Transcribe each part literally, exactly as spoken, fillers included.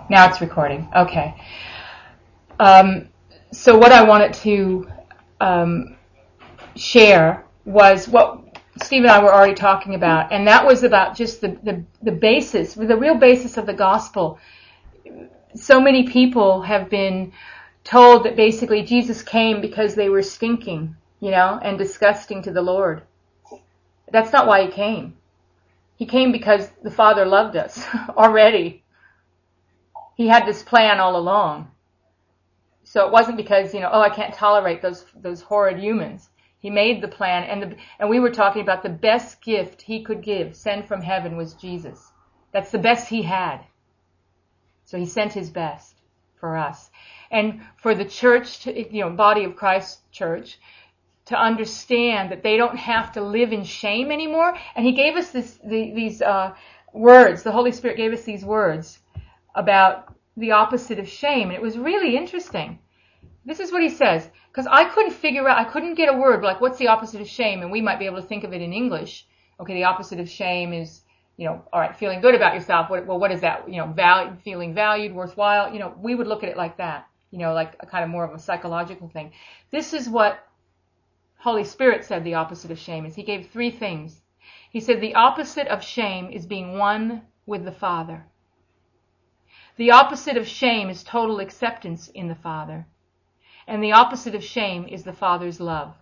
Now it's recording. Okay. Um, so what I wanted to um, share was what Steve and I were already talking about, and that was about just the, the, the basis, the real basis of the gospel. So many people have been told that basically Jesus came because they were stinking, you know, and disgusting to the Lord. That's not why he came. He came because the Father loved us already. He had this plan all along. So it wasn't because, you know, oh, I can't tolerate those those horrid humans. He made the plan, and the, and we were talking about the best gift he could give, send from heaven, was Jesus. That's the best he had. So he sent his best for us. And for the church, to, you know, body of Christ church, to understand that they don't have to live in shame anymore. And he gave us this, the, these uh, words, the Holy Spirit gave us these words about the opposite of shame. And it was really interesting. This is what he says, because I couldn't figure out, I couldn't get a word like, what's the opposite of shame? And we might be able to think of it in English. Okay, the opposite of shame is, you know, all right, feeling good about yourself. What, well, what is that? You know, value, feeling valued, worthwhile. You know, we would look at it like that, you know, like a kind of more of a psychological thing. This is what Holy Spirit said the opposite of shame is. He gave three things. He said the opposite of shame is being one with the Father. The opposite of shame is total acceptance in the Father. And the opposite of shame is the Father's love.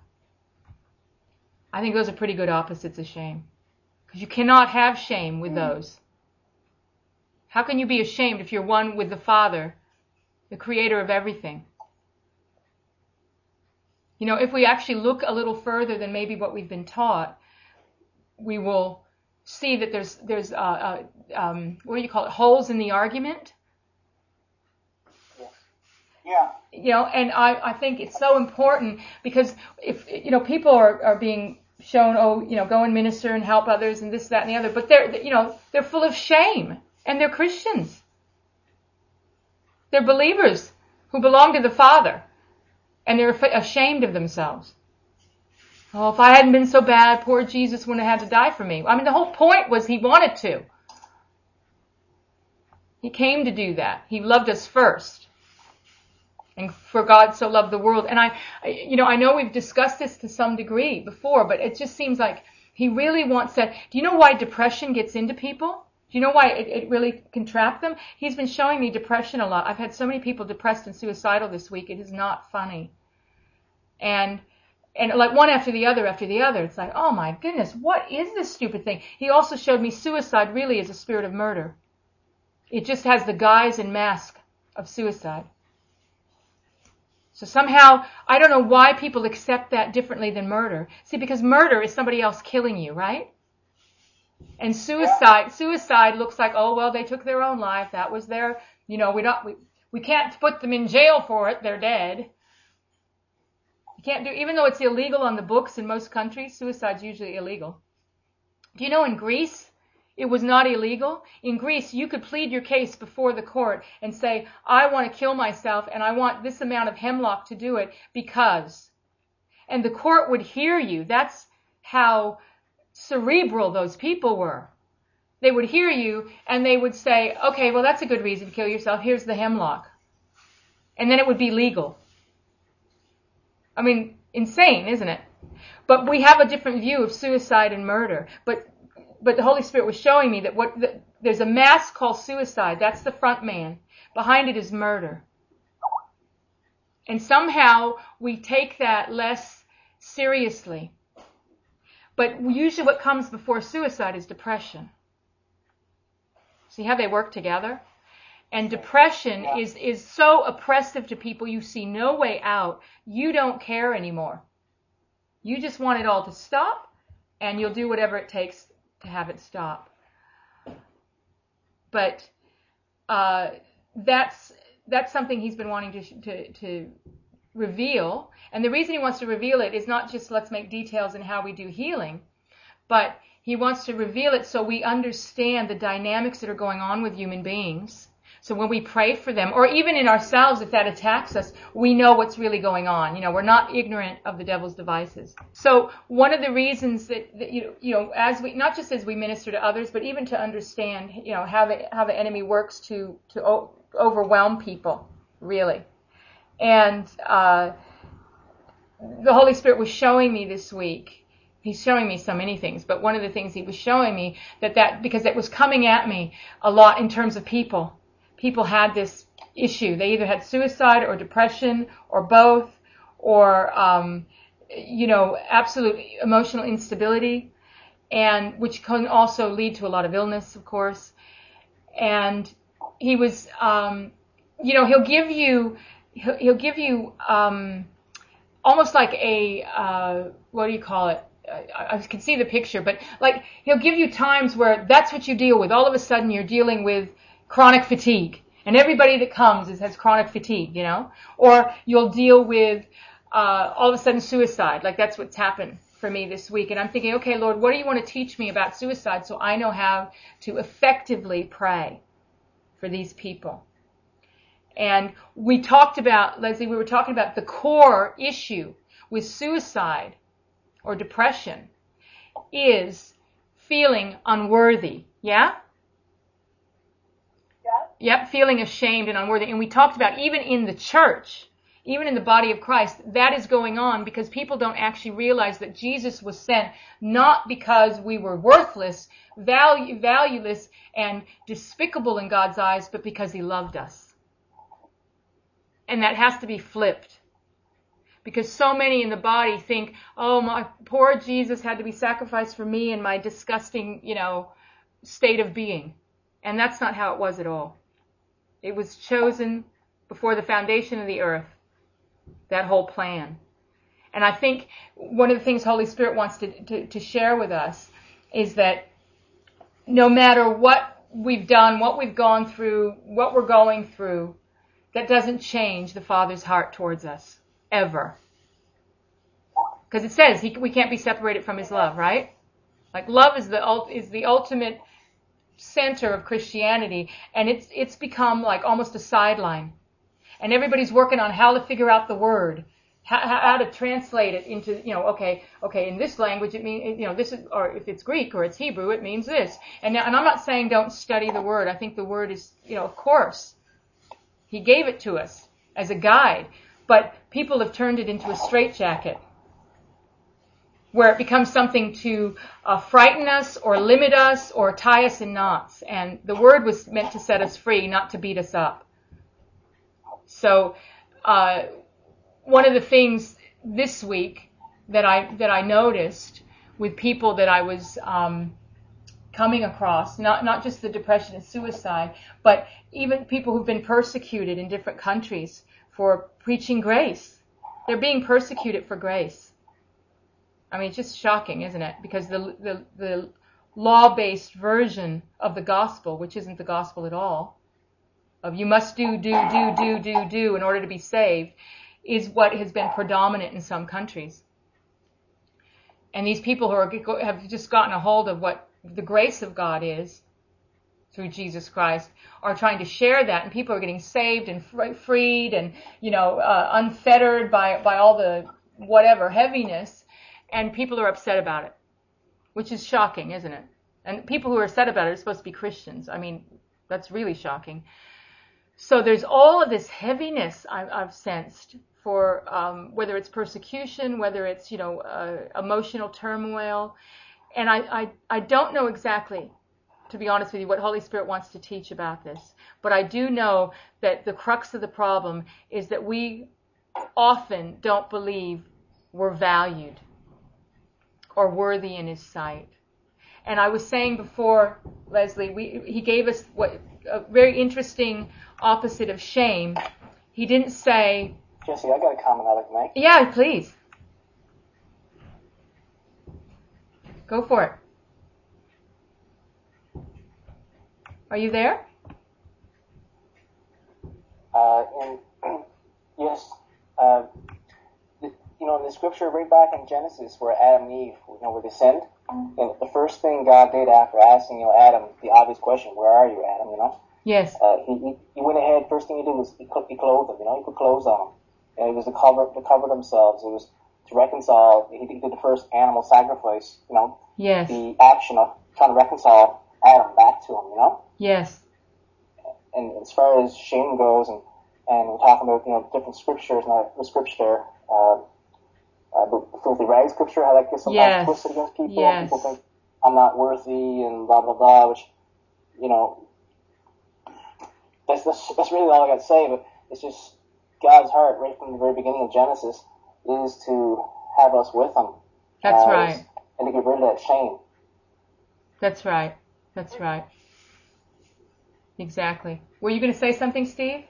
I think those are pretty good opposites of shame. Because you cannot have shame with those. How can you be ashamed if you're one with the Father, the creator of everything? You know, if we actually look a little further than maybe what we've been taught, we will see that there's, there's uh, uh, um, what do you call it, holes in the argument. Yeah. You know, and I, I think it's so important because if, you know, people are, are being shown, oh, you know, go and minister and help others and this, that, and the other, but they're, you know, they're full of shame and they're Christians. They're believers who belong to the Father and they're ashamed of themselves. Oh, if I hadn't been so bad, poor Jesus wouldn't have had to die for me. I mean, the whole point was he wanted to. He came to do that. He loved us first. And for God so loved the world. And I, I, you know, I know we've discussed this to some degree before, but it just seems like he really wants that. Do you know why depression gets into people? Do you know why it, it really can trap them? He's been showing me depression a lot. I've had so many people depressed and suicidal this week. It is not funny. And, and like one after the other after the other. It's like, oh my goodness, what is this stupid thing? He also showed me suicide really is a spirit of murder. It just has the guise and mask of suicide. So somehow, I don't know why people accept that differently than murder. See, because murder is somebody else killing you, right? And suicide, suicide looks like, oh, well, they took their own life. That was their, you know, we don't, we, we can't put them in jail for it. They're dead. You can't do, even though it's illegal on the books in most countries, suicide's usually illegal. Do you know in Greece, it was not illegal? In Greece, you could plead your case before the court and say, I want to kill myself and I want this amount of hemlock to do it because. And the court would hear you. That's how cerebral those people were. They would hear you and they would say, okay, well, that's a good reason to kill yourself. Here's the hemlock. And then it would be legal. I mean, insane, isn't it? But we have a different view of suicide and murder. But But the Holy Spirit was showing me that what the, there's a mask called suicide. That's the front man. Behind it is murder. And somehow we take that less seriously. But usually what comes before suicide is depression. See how they work together? And depression yeah. is, is so oppressive to people. You see no way out. You don't care anymore. You just want it all to stop, and you'll do whatever it takes to have it stop. But uh, that's that's something he's been wanting to, to to reveal. And the reason he wants to reveal it is not just let's make details in how we do healing, but he wants to reveal it so we understand the dynamics that are going on with human beings. So when we pray for them, or even in ourselves, if that attacks us, we know what's really going on. You know, we're not ignorant of the devil's devices. So one of the reasons that, that you, you know, as we, not just as we minister to others, but even to understand, you know, how the, how the enemy works to, to overwhelm people, really. And uh, the Holy Spirit was showing me this week. He's showing me so many things, but one of the things he was showing me that that because it was coming at me a lot in terms of people. People had this issue. They either had suicide or depression or both, or um, you know, absolute emotional instability, and which can also lead to a lot of illness, of course. And he was, um, you know, he'll give you, he'll, he'll give you um, almost like a, uh, what do you call it? I, I can see the picture, but like he'll give you times where that's what you deal with. All of a sudden you're dealing with chronic fatigue, and everybody that comes is, has chronic fatigue, you know. Or you'll deal with uh, all of a sudden suicide. Like that's what's happened for me this week. And I'm thinking, okay, Lord, what do you want to teach me about suicide so I know how to effectively pray for these people? And we talked about, Leslie, we were talking about the core issue with suicide or depression is feeling unworthy. Yeah? Yeah. Yep, feeling ashamed and unworthy. And we talked about even in the church, even in the body of Christ, that is going on because people don't actually realize that Jesus was sent not because we were worthless, value, valueless, and despicable in God's eyes, but because he loved us. And that has to be flipped. Because so many in the body think, oh, my poor Jesus had to be sacrificed for me and my disgusting, you know, state of being. And that's not how it was at all. It was chosen before the foundation of the earth, that whole plan. And I think one of the things Holy Spirit wants to, to, to share with us is that no matter what we've done, what we've gone through, what we're going through, that doesn't change the Father's heart towards us. Ever. Because it says he, we can't be separated from his love, right? Like love is the is the ultimate center of Christianity, and it's it's become like almost a sideline. And everybody's working on how to figure out the word, how, how to translate it into, you know, okay, okay, in this language it means, you know, this is, or if it's Greek or it's Hebrew, it means this. And now, and I'm not saying don't study the word. I think the word is, you know, of course, he gave it to us as a guide. But people have turned it into a straitjacket where it becomes something to uh, frighten us or limit us or tie us in knots. And the word was meant to set us free, not to beat us up. So uh, one of the things this week that I that I noticed with people that I was um, coming across, not not just the depression and suicide, but even people who've been persecuted in different countries for preaching grace. They're being persecuted for grace. I mean, it's just shocking, isn't it? Because the the, the law-based version of the gospel, which isn't the gospel at all, of you must do, do, do, do, do, do in order to be saved, is what has been predominant in some countries. And these people who are have just gotten a hold of what the grace of God is, through Jesus Christ, are trying to share that, and people are getting saved and freed and, you know, uh, unfettered by by all the whatever heaviness, and people are upset about it, which is shocking, isn't it? And people who are upset about it are supposed to be Christians. I mean, that's really shocking. So there's all of this heaviness I've, I've sensed for um, whether it's persecution, whether it's, you know, uh, emotional turmoil, and I, I I don't know exactly, to be honest with you, what Holy Spirit wants to teach about this. But I do know that the crux of the problem is that we often don't believe we're valued or worthy in his sight. And I was saying before, Leslie, we, he gave us what a very interesting opposite of shame. He didn't say... Jesse, I got a comment I'd like to make. Yeah, please. Go for it. Are you there? Uh, and yes, uh, the, you know, in the scripture right back in Genesis where Adam and Eve, you know, were they sinned, and the first thing God did after asking, you know, Adam the obvious question, "Where are you, Adam?" You know. Yes. Uh, he, he he went ahead. First thing he did was he, he clothed them. You know, he put clothes on them, and it was to cover to cover themselves. It was to reconcile. He did the first animal sacrifice. You know. Yes. The action of trying to reconcile Adam back to him. You know. Yes. and as far as shame goes, and, and we're talking about, you know, different scriptures, not the scripture, uh, uh, the filthy rags scripture, how that gets sometimes Yes. twisted against people. Yes. People think I'm not worthy and blah, blah, blah, which, you know, that's, that's, that's really all I got to say, but it's just God's heart right from the very beginning of Genesis is to have us with him. That's as, right. And to get rid of that shame. That's right. That's right. Exactly. Were you going to say something, Steve?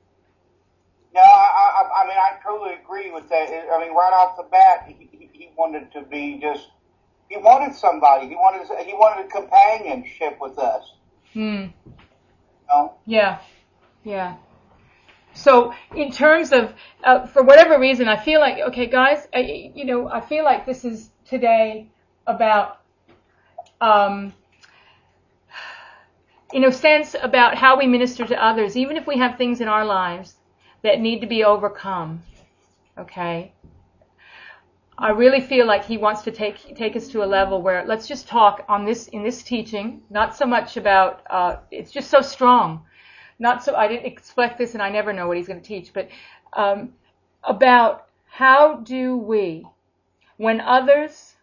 No, I, I, I mean, I totally agree with that. I mean, right off the bat, he, he, he wanted to be just, he wanted somebody. He wanted, he wanted a companionship with us. Hmm. You know? Yeah. Yeah. So in terms of, uh, for whatever reason, I feel like, okay, guys, I, you know, I feel like this is today about, um, in a sense, about how we minister to others, even if we have things in our lives that need to be overcome. Okay? I really feel like he wants to take take us to a level where let's just talk on this in this teaching, not so much about, uh, it's just so strong. Not so, I didn't expect this and I never know what he's going to teach, but um, about how do we, when others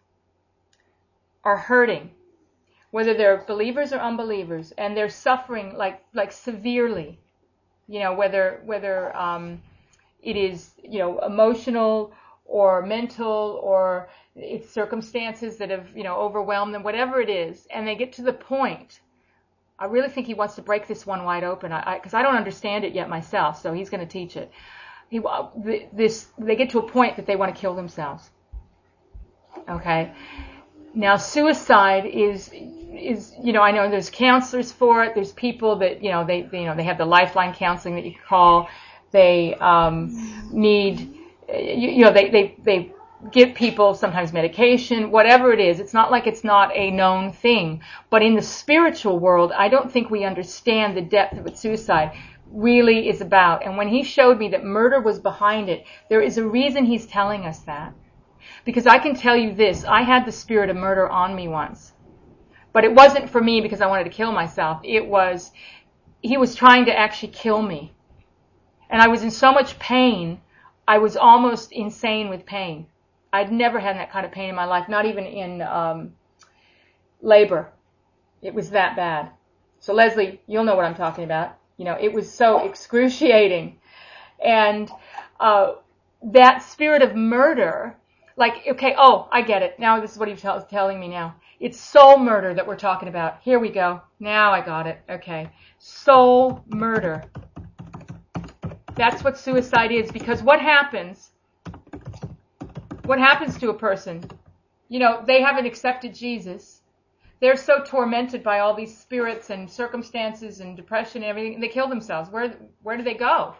are hurting, whether they're believers or unbelievers, and they're suffering like like severely, you know, whether whether um, it is, you know, emotional or mental or it's circumstances that have, you know, overwhelmed them, whatever it is, and they get to the point. I really think he wants to break this one wide open, because I, I, I don't understand it yet myself, so he's going to teach it. He, this, they get to a point that they want to kill themselves. Okay? Now, suicide is, is, you know, I know there's counselors for it. There's people that, you know, they, they you know, they have the lifeline counseling that you can call. They um, need, you, you know, they, they, they give people sometimes medication, whatever it is. It's not like it's not a known thing. But in the spiritual world, I don't think we understand the depth of what suicide really is about. And when he showed me that murder was behind it, there is a reason he's telling us that. Because I can tell you this, I had the spirit of murder on me once. But it wasn't for me because I wanted to kill myself. It was, he was trying to actually kill me. And I was in so much pain, I was almost insane with pain. I'd never had that kind of pain in my life, not even in um, labor. It was that bad. So Leslie, you'll know what I'm talking about. You know, it was so excruciating. And uh, that spirit of murder, like, okay, oh, I get it. Now this is what he's tell- telling me now. It's soul murder that we're talking about. Here we go. Now I got it. Okay. Soul murder. That's what suicide is, because what happens, what happens to a person? You know, they haven't accepted Jesus. They're so tormented by all these spirits and circumstances and depression and everything, and they kill themselves. Where, where do they go?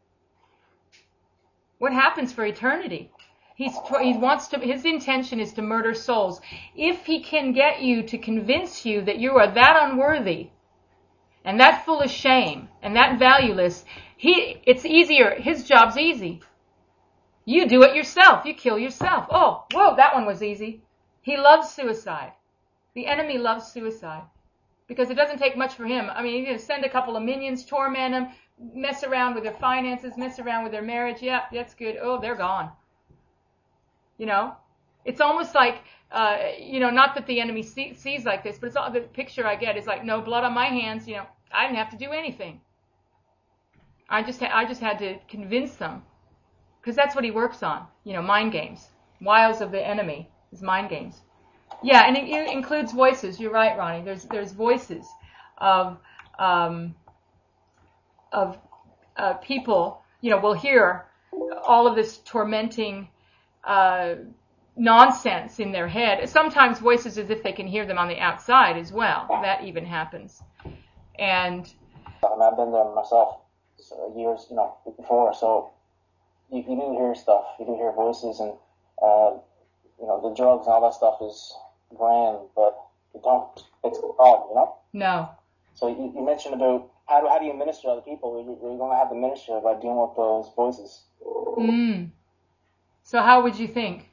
What happens for eternity? He's, he wants to, his intention is to murder souls. If he can get you to convince you that you are that unworthy and that full of shame and that valueless, he, it's easier. His job's easy. You do it yourself. You kill yourself. Oh, whoa, that one was easy. He loves suicide. The enemy loves suicide because it doesn't take much for him. I mean, you can send a couple of minions, torment them, mess around with their finances, mess around with their marriage. Yeah, that's good. Oh, they're gone. You know, it's almost like, uh, you know, not that the enemy see, sees like this, but it's all, the picture I get is like, no blood on my hands. You know, I didn't have to do anything. I just, ha- I just had to convince them, because that's what he works on. You know, mind games, wiles of the enemy is mind games. Yeah, and it, it includes voices. You're right, Ronnie. There's, there's voices of, um, of uh, people. You know, will hear all of this tormenting Uh, nonsense in their head. Sometimes voices as if they can hear them on the outside as well. That even happens. And I've been there myself so years, you know, before. So you, you do hear stuff. You do hear voices, and uh, you know, the drugs and all that stuff is grand, but you don't. It's a problem, you know. No. So you, you mentioned about how do how do you minister to other people? You're going to have to minister by dealing with those voices. Mm. So how would you think?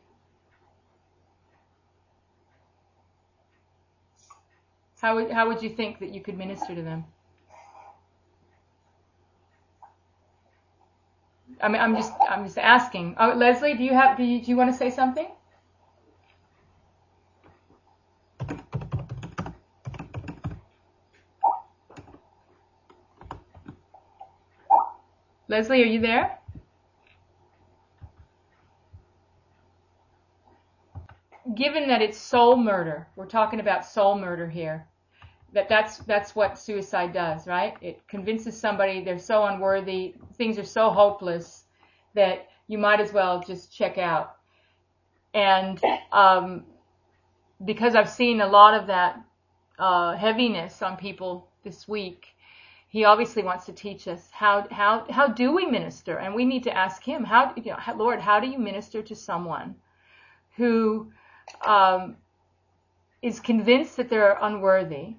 How would how would you think that you could minister to them? I mean, I'm just, I'm just asking. Oh, Leslie, do you have, do you, do you want to say something? Leslie, are you there? Given that it's soul murder, we're talking about soul murder here. That that's that's what suicide does, right? It convinces somebody they're so unworthy, things are so hopeless that you might as well just check out. And um, because I've seen a lot of that uh, heaviness on people this week, he obviously wants to teach us how how how do we minister, and we need to ask him, how you know, Lord, how do you minister to someone who um, is convinced that they're unworthy?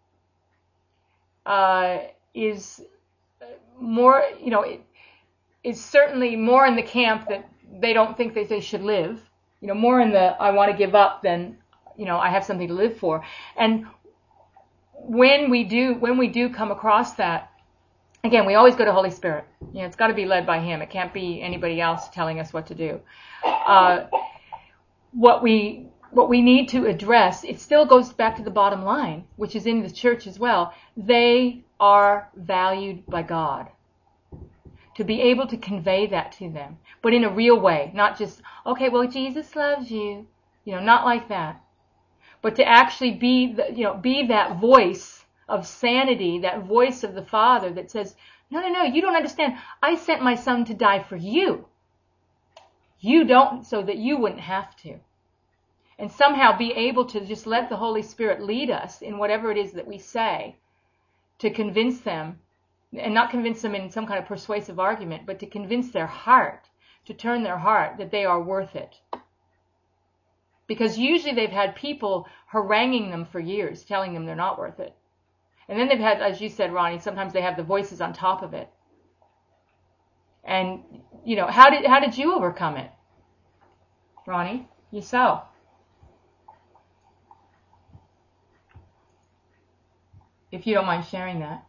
Uh, is more, you know, is certainly more in the camp that they don't think that they should live, you know, more in the I want to give up than, you know, I have something to live for. And when we do, when we do come across that, again, we always go to Holy Spirit. You know, it's got to be led by Him. It can't be anybody else telling us what to do. Uh, what we What we need to address, it still goes back to the bottom line, which is in the church as well. They are valued by God. To be able to convey that to them, but in a real way, not just, okay, well, Jesus loves you, you know, not like that, but to actually be, the, you know, be that voice of sanity, that voice of the Father that says, no, no, no, you don't understand. I sent my Son to die for you. You don't, so that you wouldn't have to. And somehow be able to just let the Holy Spirit lead us in whatever it is that we say, to convince them, and not convince them in some kind of persuasive argument, but to convince their heart, to turn their heart that they are worth it. Because usually they've had people haranguing them for years, telling them they're not worth it. And then they've had, as you said, Ronnie, sometimes they have the voices on top of it. And, you know, how did how did you overcome it, Ronnie, yourself? If you don't mind sharing that.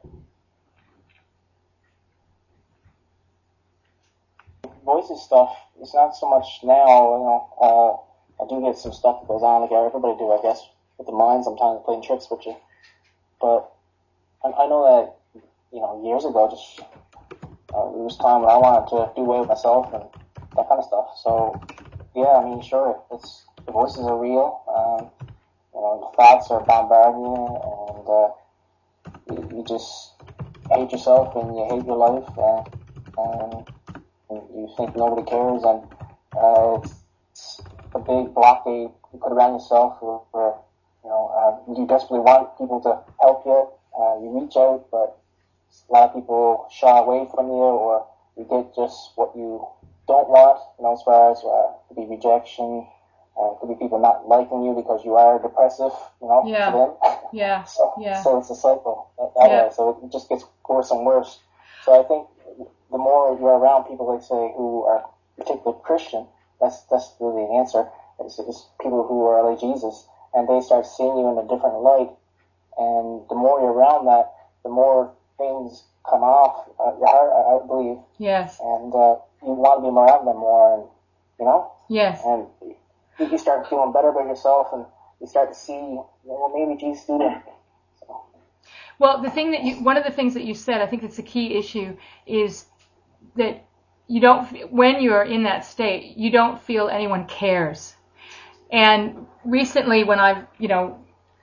Voices stuff, it's not so much now, you know, uh, I do get some stuff that goes on, like everybody do, I guess, with the mind sometimes playing tricks with you. But I, I know that, you know, years ago, just, uh, there was time when I wanted to do away with myself and that kind of stuff. So, yeah, I mean, sure, it's, the voices are real, um, you know, the thoughts are bombarding you, and, uh, you, you just hate yourself and you hate your life, and, and you think nobody cares, and uh, it's a big blockade you put around yourself for, for you know, uh, you desperately want people to help you, uh, you reach out, but a lot of people shy away from you, or you get just what you don't want, you know, as far as, uh, it could be rejection, uh, it could be people not liking you because you are depressive, you know, yeah. to them. Yeah. so, yeah. so it's a cycle that, that yeah. way, so it just gets worse and worse. So I think the more you're around people, like say, who are particularly Christian, that's that's really the answer. It's, it's people who are like Jesus, and they start seeing you in a different light. And the more you're around that, the more things come off uh, your heart, I, I believe. Yes. And uh, you want to be around them more, and you know. Yes. And you, you start feeling better about yourself, and you start to see, well, maybe Jesus did it. So. Well, the thing that you, one of the things that you said, I think that's a key issue, is that you don't, when you're in that state, you don't feel anyone cares. And recently when I've, you know,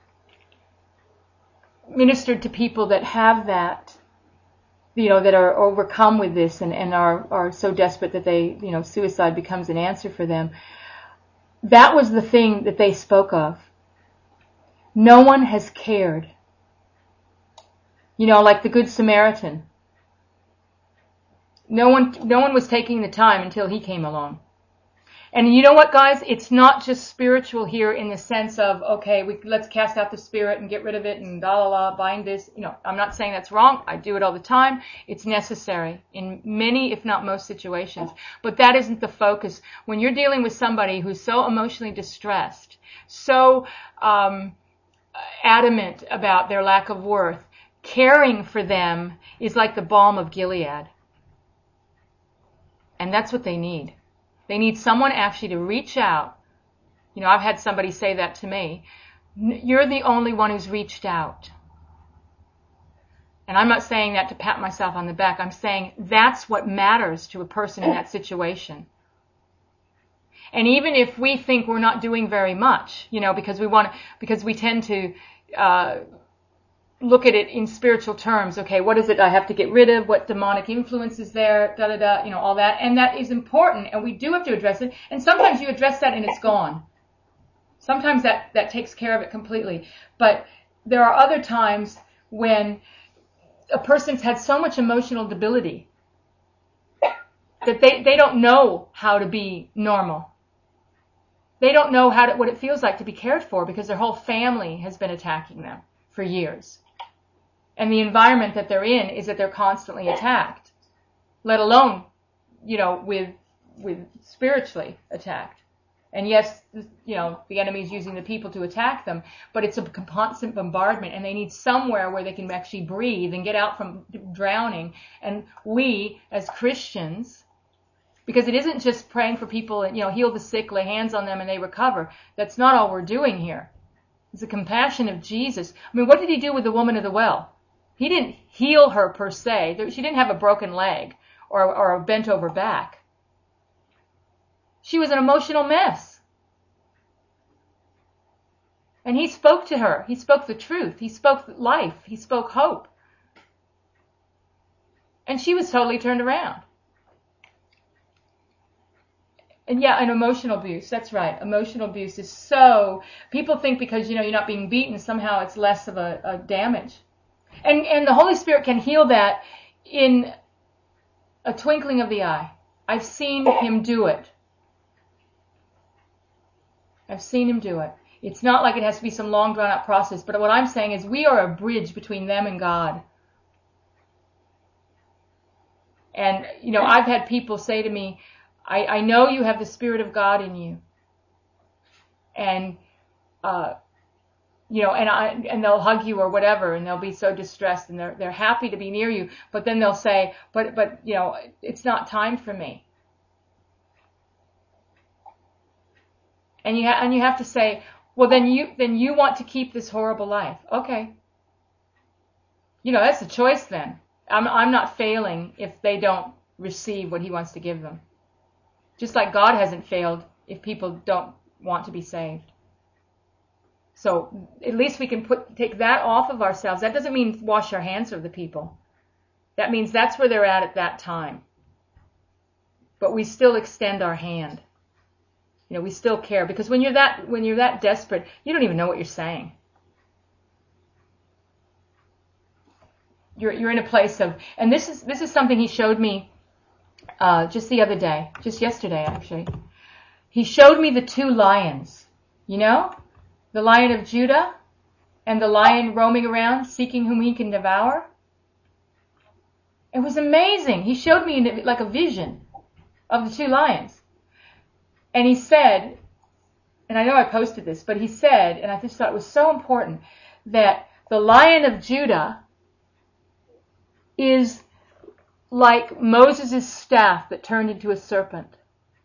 ministered to people that have that, you know, that are overcome with this and, and are, are so desperate that they, you know, suicide becomes an answer for them, that was the thing that they spoke of. No one has cared. You know, like the Good Samaritan. No one, no one was taking the time until he came along. And you know what, guys? It's not just spiritual here in the sense of, okay, we, let's cast out the spirit and get rid of it and la la la, bind this. You know, I'm not saying that's wrong. I do it all the time. It's necessary in many, if not most situations. But that isn't the focus. When you're dealing with somebody who's so emotionally distressed, so um, adamant about their lack of worth, caring for them is like the balm of Gilead. And that's what they need. They need someone actually to reach out. You know, I've had somebody say that to me. You're the only one who's reached out. And I'm not saying that to pat myself on the back. I'm saying that's what matters to a person in that situation. And even if we think we're not doing very much, you know, because we want to, because we tend to uh, look at it in spiritual terms. Okay, what is it I have to get rid of? What demonic influence is there? Da da da. You know, all that, and that is important, and we do have to address it. And sometimes you address that and it's gone. Sometimes that that takes care of it completely. But there are other times when a person's had so much emotional debility that they, they don't know how to be normal. They don't know how to, what it feels like to be cared for because their whole family has been attacking them for years. And the environment that they're in is that they're constantly attacked, let alone, you know, with with spiritually attacked. And yes, you know, the enemy's using the people to attack them, but it's a constant bombardment, and they need somewhere where they can actually breathe and get out from drowning. And we, as Christians, because it isn't just praying for people and, you know, heal the sick, lay hands on them and they recover. That's not all we're doing here. It's the compassion of Jesus. I mean, what did he do with the woman of the well? He didn't heal her per se. She didn't have a broken leg or, or a bent over back. She was an emotional mess. And he spoke to her. He spoke the truth. He spoke life. He spoke hope. And she was totally turned around. And yeah, and emotional abuse. That's right. Emotional abuse is so, people think because, you know, you're not being beaten, somehow it's less of a, a damage. And, and the Holy Spirit can heal that in a twinkling of the eye. I've seen him do it. I've seen him do it. It's not like it has to be some long drawn out process, but what I'm saying is we are a bridge between them and God. And, you know, I've had people say to me, I, I know you have the Spirit of God in you. And, uh, you know, and I, and they'll hug you or whatever, and they'll be so distressed, and they're, they're happy to be near you, but then they'll say, but, but, you know, it's not time for me. And you, ha- and you have to say, well, then you, then you want to keep this horrible life. Okay. You know, that's a choice then. I'm, I'm not failing if they don't receive what he wants to give them. Just like God hasn't failed if people don't want to be saved. So at least we can put take that off of ourselves. That doesn't mean wash our hands of the people. That means that's where they're at at that time. But we still extend our hand. You know, we still care, because when you're that when you're that desperate, you don't even know what you're saying. You're you're in a place of, and this is this is something he showed me uh, just the other day, just yesterday actually. He showed me the two lions. You know, the Lion of Judah and the lion roaming around seeking whom he can devour. It was amazing. He showed me like a vision of the two lions. And he said, and I know I posted this, but he said, and I just thought it was so important, that the Lion of Judah is like Moses' staff that turned into a serpent.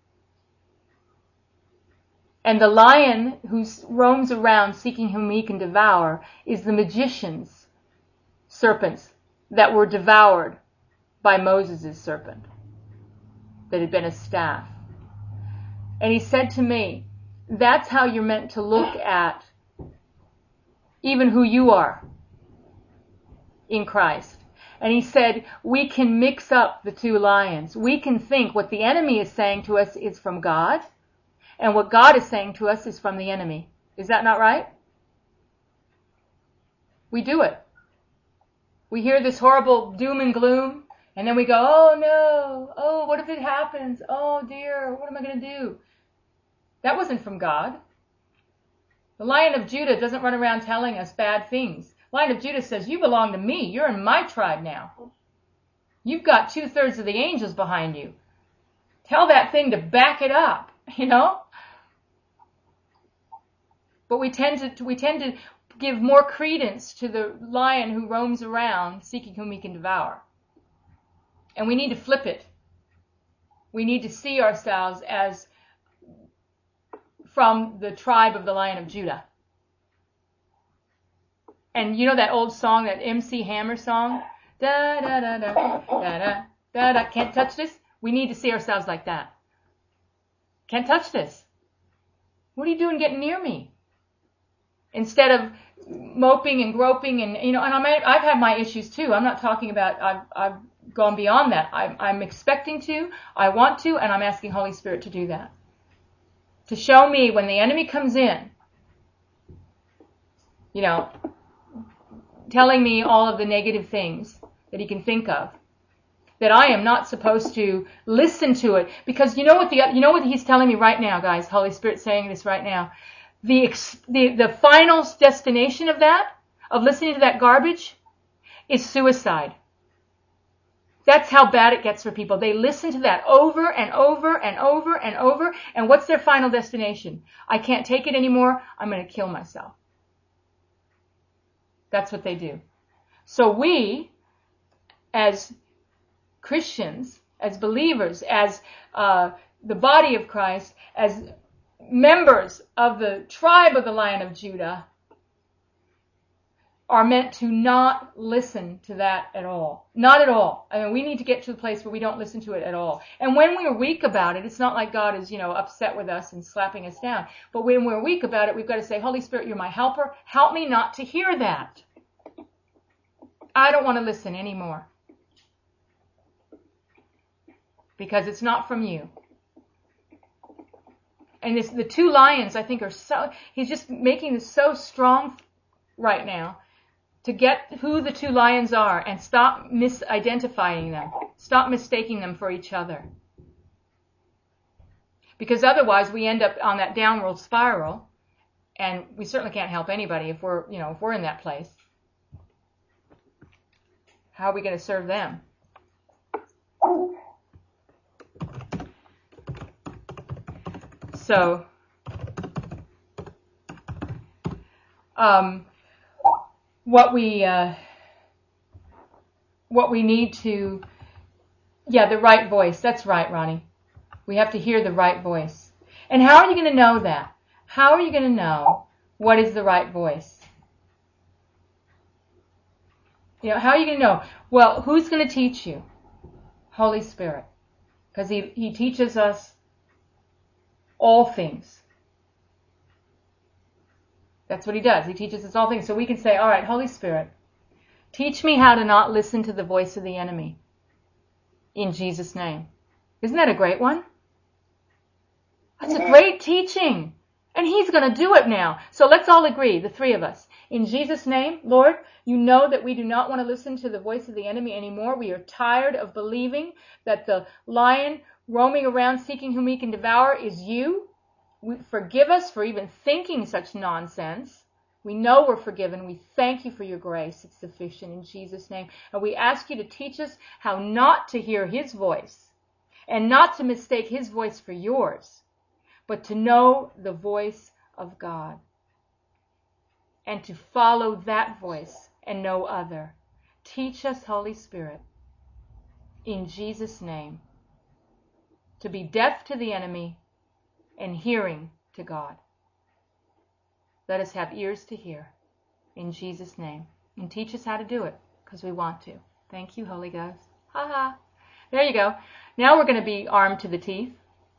And the lion who roams around seeking whom he can devour is the magician's serpents that were devoured by Moses' serpent that had been a staff. And he said to me, that's how you're meant to look at even who you are in Christ. And he said, we can mix up the two lions. We can think what the enemy is saying to us is from God, and what God is saying to us is from the enemy. Is that not right? We do it. We hear this horrible doom and gloom, and then we go, oh no, oh, what if it happens? Oh dear, what am I going to do? That wasn't from God. The Lion of Judah doesn't run around telling us bad things. Lion of Judah says, you belong to me. You're in my tribe now. You've got two-thirds of the angels behind you. Tell that thing to back it up, you know? But we tend to we tend to give more credence to the lion who roams around seeking whom he can devour. And we need to flip it. We need to see ourselves as from the tribe of the Lion of Judah. And you know that old song, that M C Hammer song? Da da da da da da da da. Can't touch this? We need to see ourselves like that. Can't touch this. What are you doing getting near me? Instead of moping and groping and, you know, and I'm, I've had my issues too. I'm not talking about, I've, I've gone beyond that. I'm, I'm expecting to, I want to, and I'm asking Holy Spirit to do that. To show me when the enemy comes in, you know, telling me all of the negative things that he can think of, that I am not supposed to listen to it. Because you know what the, you know what he's telling me right now, guys? Holy Spirit saying this right now. The, the, the final destination of that, of listening to that garbage, is suicide. That's how bad it gets for people. They listen to that over and over and over and over. And what's their final destination? I can't take it anymore. I'm going to kill myself. That's what they do. So we, as Christians, as believers, as uh, the body of Christ, as members of the tribe of the Lion of Judah, are meant to not listen to that at all. Not at all. I mean, we need to get to the place where we don't listen to it at all. And when we're weak about it, it's not like God is, you know, upset with us and slapping us down. But when we're weak about it, we've got to say, Holy Spirit, you're my helper. Help me not to hear that. I don't want to listen anymore. Because it's not from you. And this, the two lions, I think, are so, he's just making this so strong right now to get who the two lions are and stop misidentifying them. Stop mistaking them for each other. Because otherwise we end up on that downward spiral, and we certainly can't help anybody if we're, you know, if we're in that place. How are we going to serve them? So, um, what we uh, what we need to, yeah, the right voice. That's right, Ronnie. We have to hear the right voice. And how are you going to know that? How are you going to know what is the right voice? You know, how are you going to know? Well, who's going to teach you? Holy Spirit. Because he, he teaches us all things. That's what he does. He teaches us all things. So we can say, all right, Holy Spirit, teach me how to not listen to the voice of the enemy. In Jesus' name. Isn't that a great one? That's a great teaching. And he's going to do it now. So let's all agree, the three of us. In Jesus' name, Lord, you know that we do not want to listen to the voice of the enemy anymore. We are tired of believing that the lion roaming around seeking whom he can devour is you. We, forgive us for even thinking such nonsense. We know we're forgiven. We thank you for your grace. It's sufficient in Jesus' name. And we ask you to teach us how not to hear his voice and not to mistake his voice for yours, but to know the voice of God and to follow that voice and no other. Teach us, Holy Spirit, in Jesus' name, to be deaf to the enemy and hearing to God. Let us have ears to hear in Jesus' name. And teach us how to do it, because we want to. Thank you, Holy Ghost. Ha ha. There you go. Now we're going to be armed to the teeth.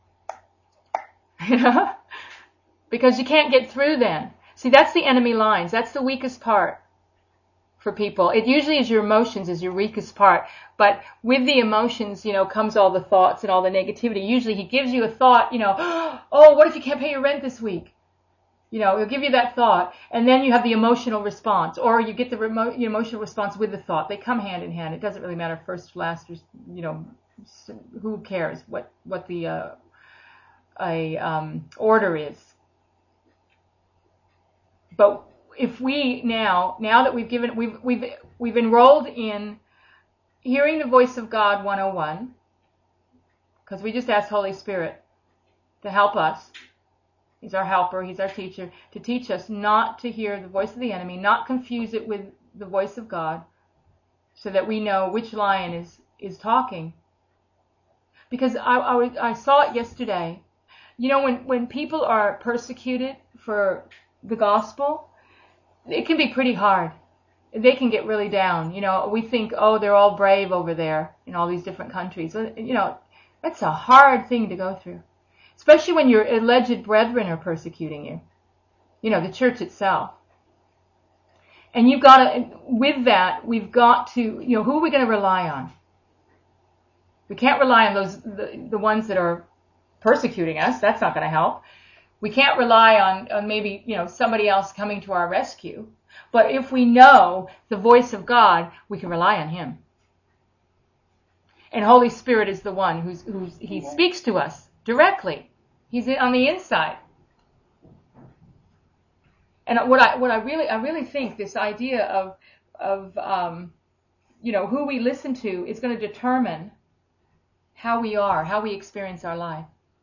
You know? Because you can't get through then. See, that's the enemy lines. That's the weakest part for people. It usually is your emotions is your weakest part. But with the emotions, you know, comes all the thoughts and all the negativity. Usually he gives you a thought, you know, oh, what if you can't pay your rent this week? You know, he'll give you that thought, and then you have the emotional response, or you get the remo- emotional response with the thought. They come hand in hand. It doesn't really matter first, last, or, you know, who cares what what the uh, a um, order is. But if we now, now that we've given, we've we've we've enrolled in hearing the voice of God one oh one, because we just asked Holy Spirit to help us. He's our helper, he's our teacher, to teach us not to hear the voice of the enemy, not confuse it with the voice of God, so that we know which lion is, is talking. Because I, I, was- I saw it yesterday. You know, when, when people are persecuted for the gospel, it can be pretty hard. They can get really down. You know, we think, oh, they're all brave over there in all these different countries. You know, that's a hard thing to go through. Especially when your alleged brethren are persecuting you. You know, the church itself. And you've got to, with that, we've got to, you know, who are we going to rely on? We can't rely on those, the, the ones that are persecuting us. That's not going to help. We can't rely on, on maybe, you know, somebody else coming to our rescue. But if we know the voice of God, we can rely on Him. And Holy Spirit is the one who's, who's He speaks to us directly. He's on the inside. And what I what I really I really think this idea of of um, you know, who we listen to is going to determine how we are, how we experience our life.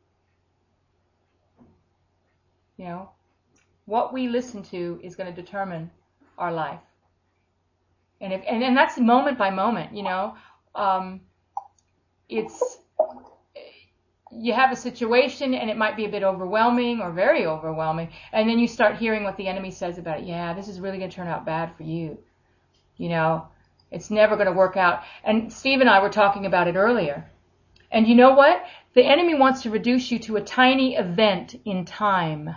You know, what we listen to is going to determine our life. And if and, and that's moment by moment. You know, um, it's. You have a situation and it might be a bit overwhelming or very overwhelming, and then you start hearing what the enemy says about it. Yeah, this is really going to turn out bad for you. You know, it's never going to work out. And Steve and I were talking about it earlier. And you know what? The enemy wants to reduce you to a tiny event in time.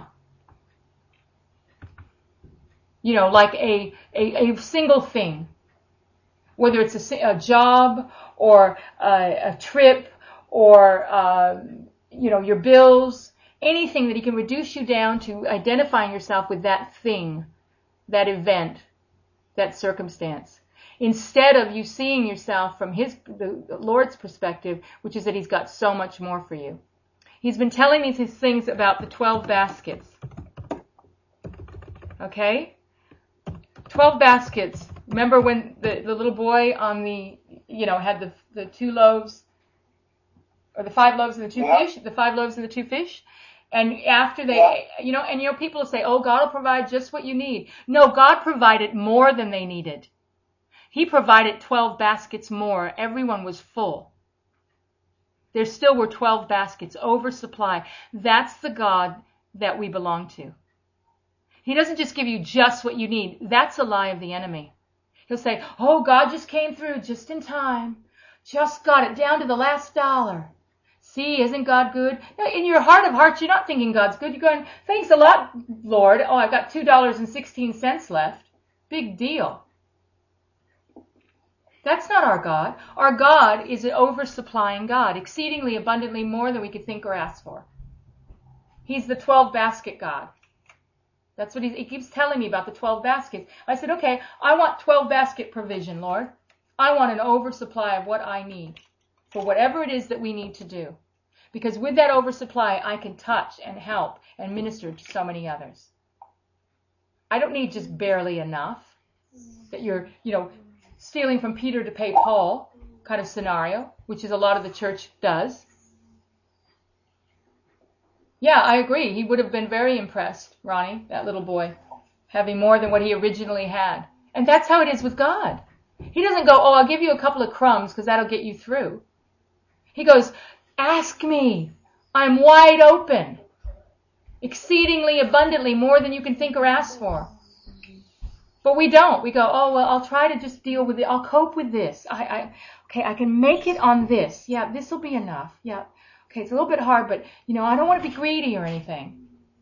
You know, like a, a, a single thing. Whether it's a, a job or a, a trip or, uh, you know, your bills, anything that he can reduce you down to identifying yourself with that thing, that event, that circumstance. Instead of you seeing yourself from his, the Lord's perspective, which is that He's got so much more for you. He's been telling me these things about the twelve baskets. Okay? Twelve baskets. Remember when the, the little boy on the, you know, had the, the two loaves, or the five loaves and the two Yeah. fish, the five loaves and the two fish. And after they, Yeah. you know, and you know, people say, oh, God will provide just what you need. No, God provided more than they needed. He provided twelve baskets more. Everyone was full. There still were twelve baskets, oversupply. That's the God that we belong to. He doesn't just give you just what you need. That's a lie of the enemy. He'll say, oh, God just came through just in time. Just got it down to the last dollar. See, isn't God good? In your heart of hearts, you're not thinking God's good. You're going, thanks a lot, Lord. Oh, I've got two dollars and sixteen cents left. Big deal. That's not our God. Our God is an oversupplying God, exceedingly abundantly more than we could think or ask for. He's the twelve basket God. That's what he, he keeps telling me about, the twelve baskets. I said, okay, I want twelve basket provision, Lord. I want an oversupply of what I need for whatever it is that we need to do. Because with that oversupply, I can touch and help and minister to so many others. I don't need just barely enough that you're, you know, stealing from Peter to pay Paul kind of scenario, which is a lot of the church does. Yeah, I agree. He would have been very impressed, Ronnie, that little boy, having more than what he originally had. And that's how it is with God. He doesn't go, oh, I'll give you a couple of crumbs because that'll get you through. He goes, ask me. I'm wide open. Exceedingly abundantly, more than you can think or ask for. But we don't. We go, oh, well, I'll try to just deal with it. I'll cope with this. I, I okay, I can make it on this. Yeah, this will be enough. Yeah. Okay, it's a little bit hard, but, you know, I don't want to be greedy or anything.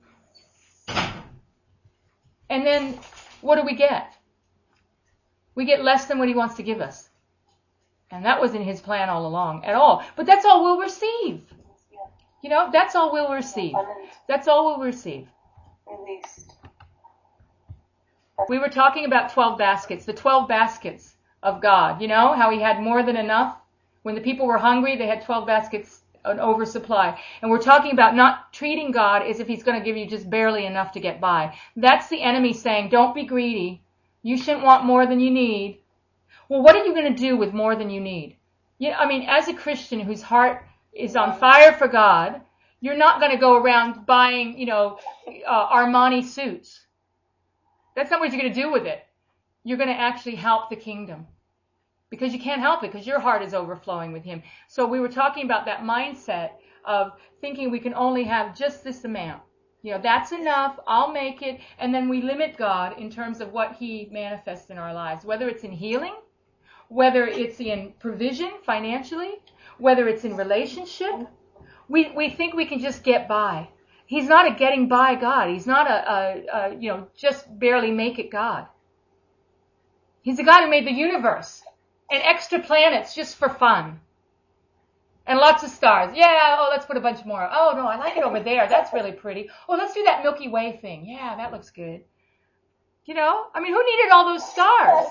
And then what do we get? We get less than what he wants to give us. And that wasn't his plan all along at all. But that's all we'll receive. You know, that's all we'll receive. That's all we'll receive. Released. We were talking about twelve baskets, the twelve baskets of God. You know, how he had more than enough. When the people were hungry, they had twelve baskets, an oversupply. And we're talking about not treating God as if he's going to give you just barely enough to get by. That's the enemy saying, don't be greedy. You shouldn't want more than you need. Well, what are you going to do with more than you need? You know, I mean, as a Christian whose heart is on fire for God, you're not going to go around buying, you know, uh, Armani suits. That's not what you're going to do with it. You're going to actually help the kingdom. because you can't help it, because your heart is overflowing with him. So we were talking about that mindset of thinking we can only have just this amount. You know, that's enough, I'll make it, and then we limit God in terms of what he manifests in our lives, whether it's in healing, whether it's in provision financially, whether it's in relationship. We we think we can just get by. He's not a getting by God. He's not a, a, a you know, just barely make it God. He's the God who made the universe and extra planets just for fun. And lots of stars. Yeah, oh, let's put a bunch more. Oh, no, I like it over there. That's really pretty. Oh, let's do that Milky Way thing. Yeah, that looks good. You know, I mean, who needed all those stars?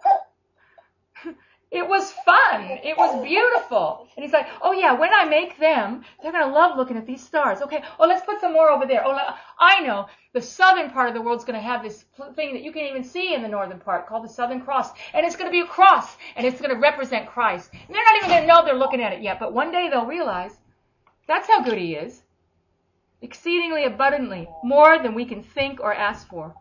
It was fun. It was beautiful. And he's like, oh, yeah, when I make them, they're going to love looking at these stars. Okay, oh, let's put some more over there. Oh, I know. The southern part of the world's going to have this thing that you can't even see in the northern part called the Southern Cross. And it's going to be a cross. And it's going to represent Christ. And they're not even going to know they're looking at it yet. But one day they'll realize that's how good he is. Exceedingly abundantly. More than we can think or ask for.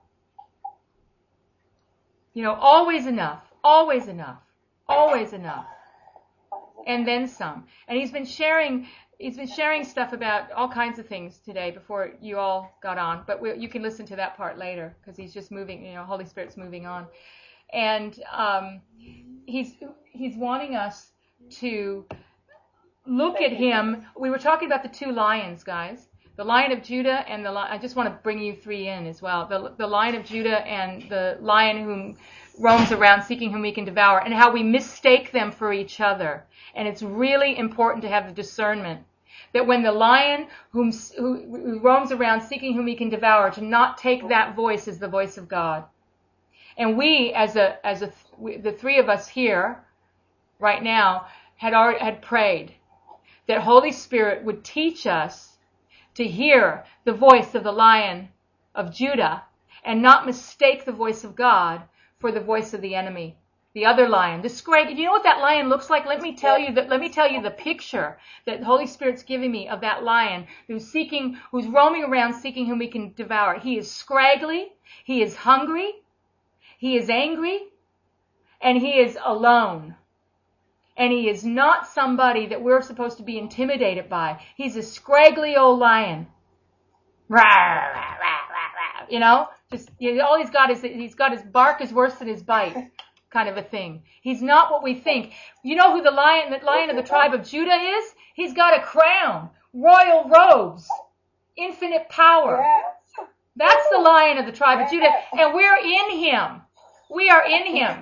You know, always enough. Always enough. Always enough. And then some. And he's been sharing he's been sharing stuff about all kinds of things today before you all got on. But we, you can listen to that part later because he's just moving, you know, Holy Spirit's moving on. And um, he's he's wanting us to look at him. We were talking about the two lions, guys. The Lion of Judah and the lion. I just want to bring you three in as well. The, the Lion of Judah and the lion whom roams around seeking whom he can devour, and how we mistake them for each other. And it's really important to have the discernment that when the lion whom, who, who roams around seeking whom he can devour, to not take that voice as the voice of God. And we, as a as a we, the three of us here right now, had already, had prayed that Holy Spirit would teach us to hear the voice of the Lion of Judah and not mistake the voice of God for the voice of the enemy, the other lion, the scrag. You know what that lion looks like? Let me tell you that. Let me tell you the picture that the Holy Spirit's giving me of that lion who's seeking, who's roaming around seeking whom he can devour. He is scraggly, he is hungry, he is angry, and he is alone. And he is not somebody that we're supposed to be intimidated by. He's a scraggly old lion. Rah, rah, rah, rah, rah. You know? Just, you know, all he's got is, he's got his bark is worse than his bite, kind of a thing. He's not what we think. You know who the lion, the lion of the tribe of Judah is? He's got a crown, royal robes, infinite power. That's the Lion of the tribe of Judah, and we're in him. We are in him.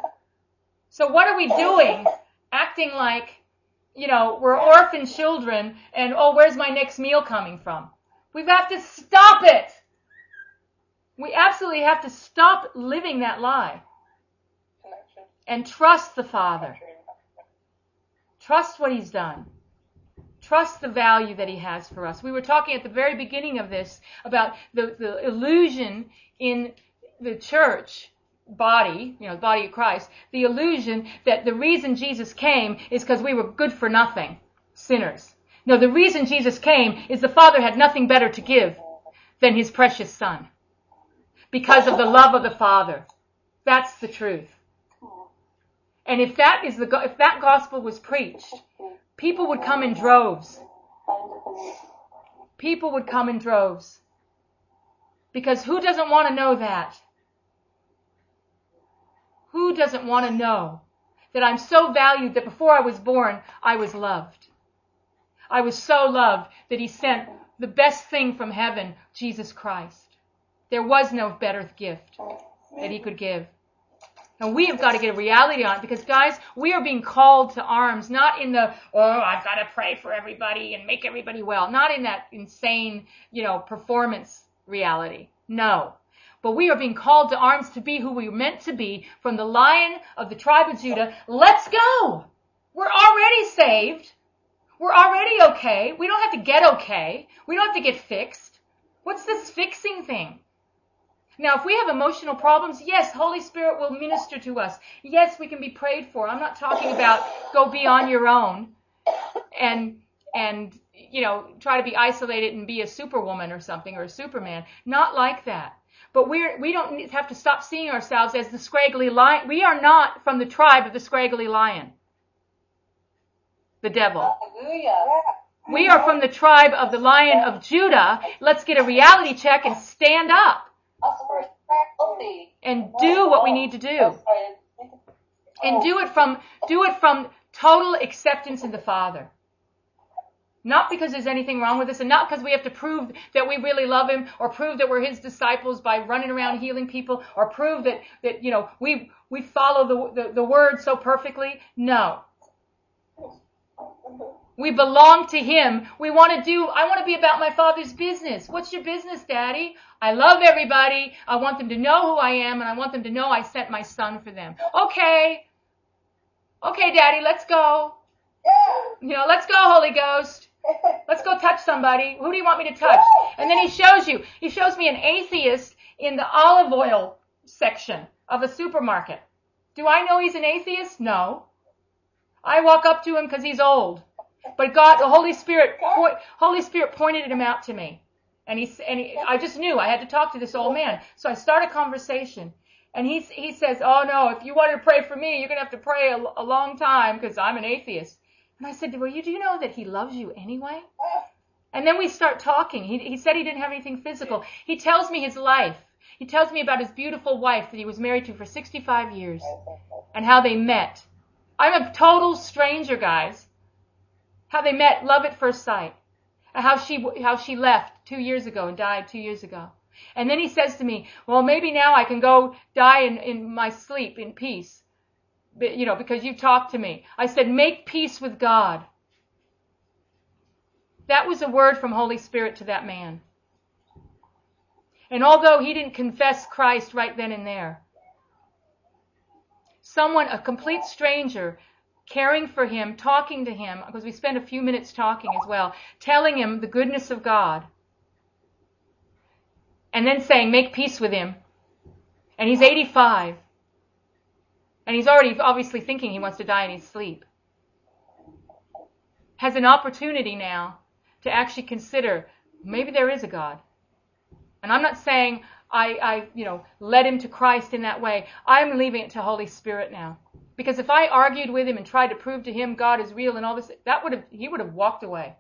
So what are we doing? Acting like, you know, we're orphan children, and oh, where's my next meal coming from? We've got to stop it. We absolutely have to stop living that lie and trust the Father. Trust what he's done. Trust the value that he has for us. We were talking at the very beginning of this about the, the illusion in the church body, you know, the body of Christ, the illusion that the reason Jesus came is because we were good for nothing, sinners. No, the reason Jesus came is the Father had nothing better to give than his precious Son. Because of the love of the Father. That's the truth. And if that is the if that gospel was preached, people would come in droves. People would come in droves. Because who doesn't want to know that? Who doesn't want to know that I'm so valued that before I was born, I was loved? I was so loved that he sent the best thing from heaven, Jesus Christ. There was no better gift that he could give. And we have got to get a reality on it because, guys, we are being called to arms, not in the, oh, I've got to pray for everybody and make everybody well. Not in that insane, you know, performance reality. No. But we are being called to arms to be who we were meant to be from the Lion of the tribe of Judah. Let's go. We're already saved. We're already okay. We don't have to get okay. We don't have to get fixed. What's this fixing thing? Now, if we have emotional problems, yes, Holy Spirit will minister to us. Yes, we can be prayed for. I'm not talking about go be on your own and, and, you know, try to be isolated and be a superwoman or something or a superman. Not like that. But we're, we don't have to stop seeing ourselves as the scraggly lion. We are not from the tribe of the scraggly lion, the devil. Hallelujah. We are from the tribe of the Lion of Judah. Let's get a reality check and stand up and do what we need to do. And do it from, do it from total acceptance in the Father. Not because there's anything wrong with us, and not because we have to prove that we really love him, or prove that we're his disciples by running around healing people, or prove that, that you know, we we follow the, the, the word so perfectly. No. We belong to him. We want to do, I want to be about my Father's business. What's your business, Daddy? I love everybody. I want them to know who I am, and I want them to know I sent my son for them. Okay. Okay, Daddy, let's go. You know, let's go, Holy Ghost. Let's go touch somebody. Who do you want me to touch? And then he shows you. He shows me an atheist in the olive oil section of a supermarket. Do I know he's an atheist? No. I walk up to him because he's old. But God, the Holy Spirit, Holy Spirit pointed him out to me. And he, and he, I just knew I had to talk to this old man. So I start a conversation. And he, he says, oh no, if you wanted to pray for me, you're going to have to pray a, a long time because I'm an atheist. And I said, well, you do you know that he loves you anyway? And then we start talking. He, he said he didn't have anything physical. He tells me his life. He tells me about his beautiful wife that he was married to for sixty-five years and how they met. I'm a total stranger, guys. How they met, love at first sight. How she, how she left two years ago and died two years ago. And then he says to me, well, maybe now I can go die in, in my sleep in peace. You know, because you talked to me. I said, make peace with God. That was a word from Holy Spirit to that man. And although he didn't confess Christ right then and there, someone, a complete stranger, caring for him, talking to him, because we spent a few minutes talking as well, telling him the goodness of God, and then saying, make peace with him. And he's eighty-five. And he's already obviously thinking he wants to die in his sleep. Has an opportunity now to actually consider, maybe there is a God. And I'm not saying I, I, you know, led him to Christ in that way. I'm leaving it to Holy Spirit now. Because if I argued with him and tried to prove to him God is real and all this, that would have, he would have walked away.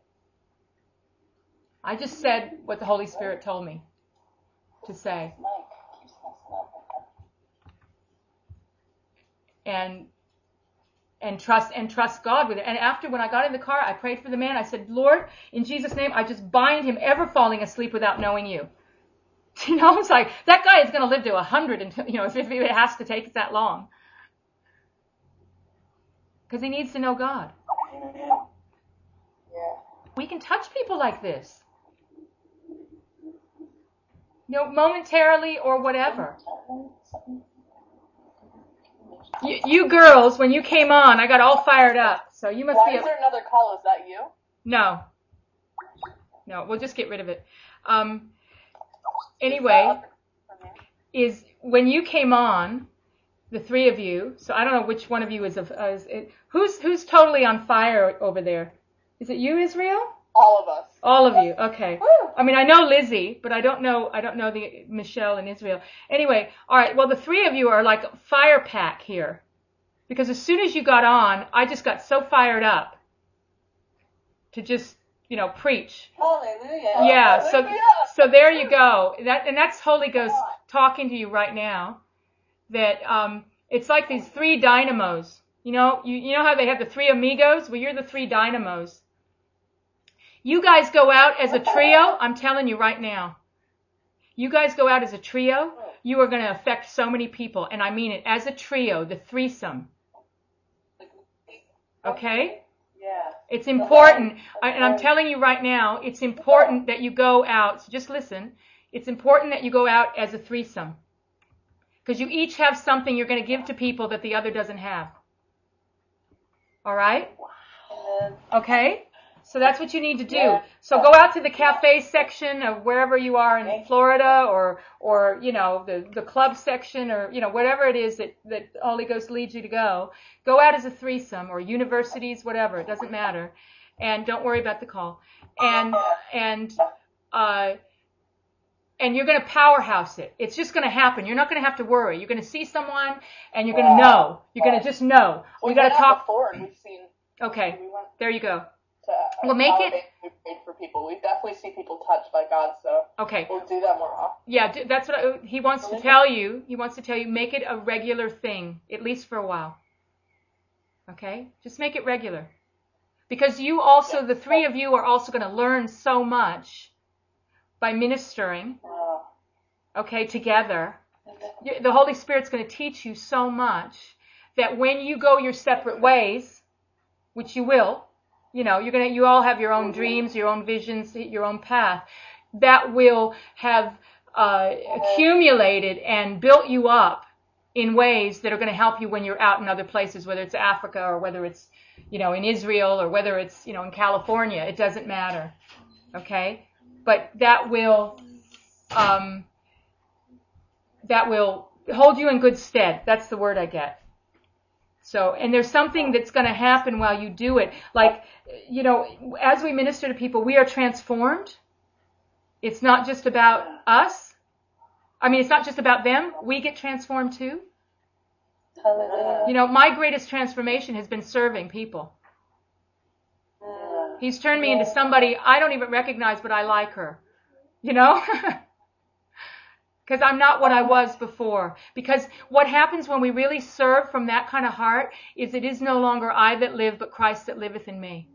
I just said what the Holy Spirit told me to say. And and trust and trust God with it. And after, when I got in the car, I prayed for the man. I said, Lord, in Jesus' name, I just bind him ever falling asleep without knowing you. You know, it's like, that guy is going to live to a hundred until, you know, if it has to take that long. Because he needs to know God. Yeah. We can touch people like this. You know, momentarily or whatever. You, you girls, when you came on, I got all fired up. So you must Why be. is there another call? Is that you? No. No, we'll just get rid of it. Um. Anyway, is when you came on, the three of you. So I don't know which one of you is of. Uh, is it, who's who's totally on fire over there? Is it you, Israel? All of us. All of you. Okay. Woo. I mean, I know Lizzie, but I don't know. I don't know the Michelle and Israel. Anyway, all right. Well, the three of you are like a fire pack here, because as soon as you got on, I just got so fired up to just, you know, preach. Hallelujah. Yeah. So Hallelujah. so there you go. That and that's Holy Ghost talking to you right now. That um, it's like these three dynamos. You know, you you know how they have the three amigos? Well, you're the three dynamos. You guys go out as a trio, I'm telling you right now. You guys go out as a trio, you are going to affect so many people. And I mean it, as a trio, the threesome. Okay? Yeah. It's important. I, and I'm telling you right now, it's important that you go out. So just listen. It's important that you go out as a threesome. Because you each have something you're going to give to people that the other doesn't have. All right? Okay? So that's what you need to do. Yeah. So go out to the cafe section of wherever you are in Florida, or, or, you know, the, the club section, or, you know, whatever it is that, that the Holy Ghost leads you to go. Go out as a threesome, or universities, whatever. It doesn't matter. And don't worry about the call. And, and, uh, and you're going to powerhouse it. It's just going to happen. You're not going to have to worry. You're going to see someone and you're going to know. You're going to just know. We We've got to done that talk. before, and we've seen. Okay, We went there you go. to Well, make it- Alabama, we prayed for people. We definitely see people touched by God, so Okay. we'll do that more often. Yeah, d- that's what I, he wants to tell you. He wants to tell you, make it a regular thing, at least for a while. Okay? Just make it regular. Because you also, the three of you are also going to learn so much by ministering, Uh, okay, together. You- The Holy Spirit's going to teach you so much that when you go your separate ways, which you will, you know, you're going to, you all have your own dreams, your own visions, your own path, that will have uh, accumulated and built you up in ways that are going to help you when you're out in other places, whether it's Africa or whether it's, you know, in Israel or whether it's, you know, in California. It doesn't matter. Okay? But that will, um, that will hold you in good stead. That's the word I get. So, and there's something that's going to happen while you do it. Like, you know, as we minister to people, we are transformed. It's not just about us. I mean, it's not just about them. We get transformed too. Hallelujah. You know, my greatest transformation has been serving people. Mm. He's turned me into somebody I don't even recognize, but I like her. You know? Because I'm not what I was before. Because what happens when we really serve from that kind of heart is it is no longer I that live, but Christ that liveth in me.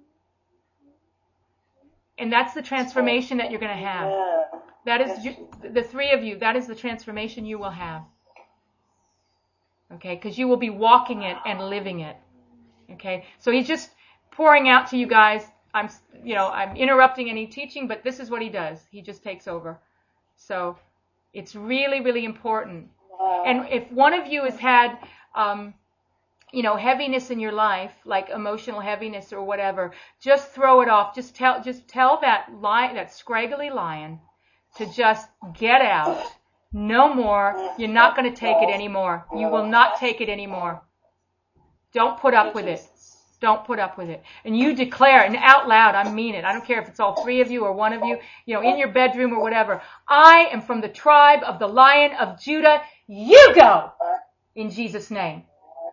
And that's the transformation that you're going to have. Yeah. That is, you, the three of you, that is the transformation you will have. Okay? Because you will be walking it and living it. Okay? So he's just pouring out to you guys. I'm, you know, I'm interrupting any teaching, but this is what he does. He just takes over. So it's really, really important. Wow. And if one of you has had, um, you know, heaviness in your life, like emotional heaviness or whatever, just throw it off. Just tell, just tell that lion, that scraggly lion, to just get out. No more. You're not going to take it anymore. You will not take it anymore. Don't put up with it. Don't put up with it. And you declare, and out loud, I mean it. I don't care if it's all three of you or one of you, you know, in your bedroom or whatever. I am from the tribe of the Lion of Judah. You go! In Jesus' name.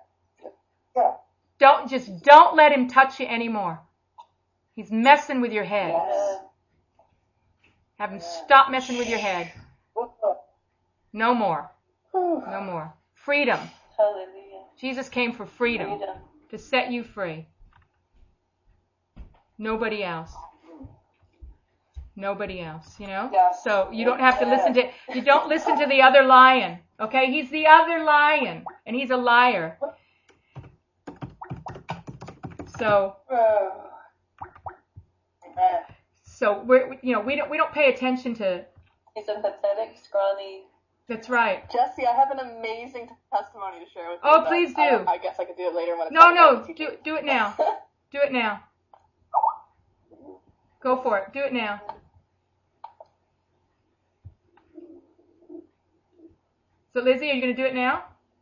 Don't, just don't let him touch you anymore. He's messing with your head. Have him stop messing with your head. No more. No more. Freedom. Hallelujah. Jesus came for freedom. Freedom. To set you free. Nobody else. Nobody else, you know? Yes. So you don't have to listen to, you don't listen to the other lion. Okay? He's the other lion. And he's a liar. So, Oh. Amen. so we're, you know, we don't, we don't pay attention to, He's a pathetic, scrawny. that's right. Jesse, I have an amazing testimony to share with you. Oh, but please do. I, I guess I could do it later when it's No, time no, to do, do it now. Do it now. Go for it. Do it now. So Lizzie, are you going to do it now?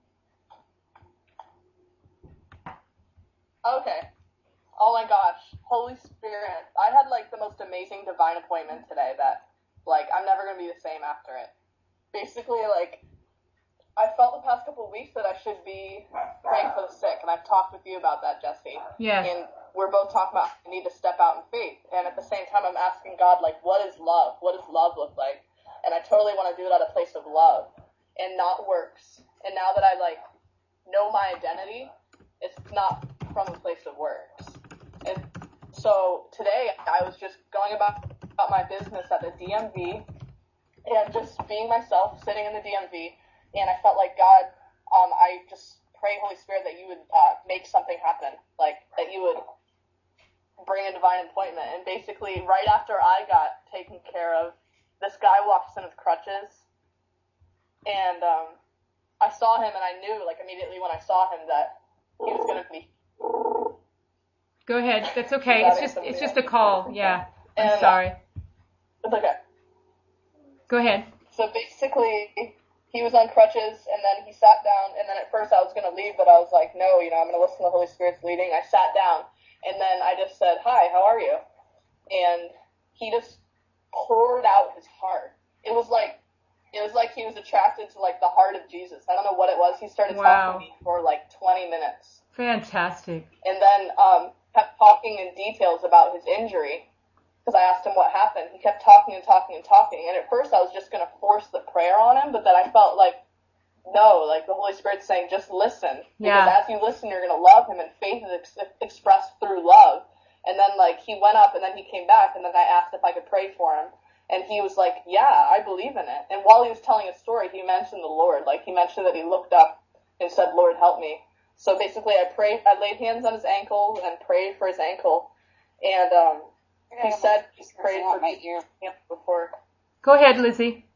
Okay. Oh my gosh. Holy Spirit. I had like the most amazing divine appointment today that like I'm never going to be the same after it. Basically, like I felt the past couple of weeks that I should be praying for the sick, and I've talked with you about that, Jesse. Yes. And we're both talking about I need to step out in faith, and at the same time I'm asking God, like, what is love? What does love look like? And I totally want to do it at a place of love and not works. And now that I like know my identity, it's not from a place of works. And so today I was just going about, about my business at the D M V and just being myself, sitting in the D M V, and I felt like God, um, I just pray, Holy Spirit, that you would uh, make something happen, like that you would bring a divine appointment. And basically, right after I got taken care of, this guy walks in with crutches, and um, I saw him, and I knew, like immediately when I saw him, that he was going to be. Go ahead. That's okay. It's just it's just a call. Yeah. I'm And, sorry. It's okay. Go ahead. So basically, he was on crutches, and then he sat down, and then at first I was going to leave, but I was like, no, you know, I'm going to listen to the Holy Spirit's leading. I sat down, and then I just said, hi, how are you? And he just poured out his heart. it was like, it was like he was attracted to like the heart of Jesus. I don't know what it was. He started Wow. talking to me for like twenty minutes. Fantastic. And then um, kept talking in details about his injury. Because I asked him what happened. He kept talking and talking and talking. And at first I was just going to force the prayer on him, but then I felt like, no, like the Holy Spirit's saying, just listen. Because Yeah. as you listen, you're going to love him, and faith is ex- expressed through love. And then like he went up and then he came back, and then I asked if I could pray for him. And he was like, yeah, I believe in it. And while he was telling his story, he mentioned the Lord. Like he mentioned that he looked up and said, Lord, help me. So basically I prayed, I laid hands on his ankle and prayed for his ankle. And, um, he said he prayed for my ear before. Go ahead, Lizzie.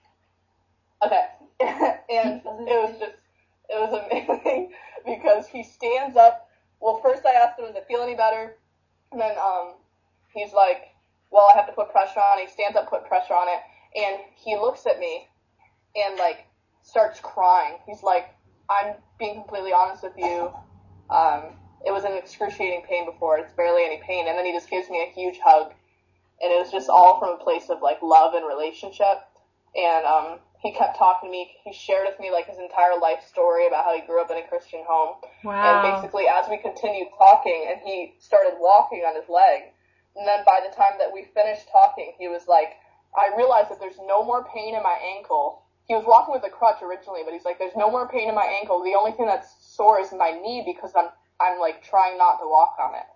Okay. And it was just, it was amazing because he stands up. Well, first I asked him, does it feel any better? And then, um, he's like, well, I have to put pressure on it. He stands up, put pressure on it. And he looks at me and like starts crying. He's like, I'm being completely honest with you. Um, it was an excruciating pain before. It's barely any pain. And then he just gives me a huge hug. And it was just all from a place of like love and relationship. And, um, he kept talking to me. He shared with me like his entire life story about how he grew up in a Christian home. Wow. And basically as we continued talking and he started walking on his leg, and then by the time that we finished talking, he was like, I realized that there's no more pain in my ankle. He was walking with a crutch originally, but he's like, there's no more pain in my ankle. The only thing that's sore is my knee because I'm, I'm like trying not to walk on it.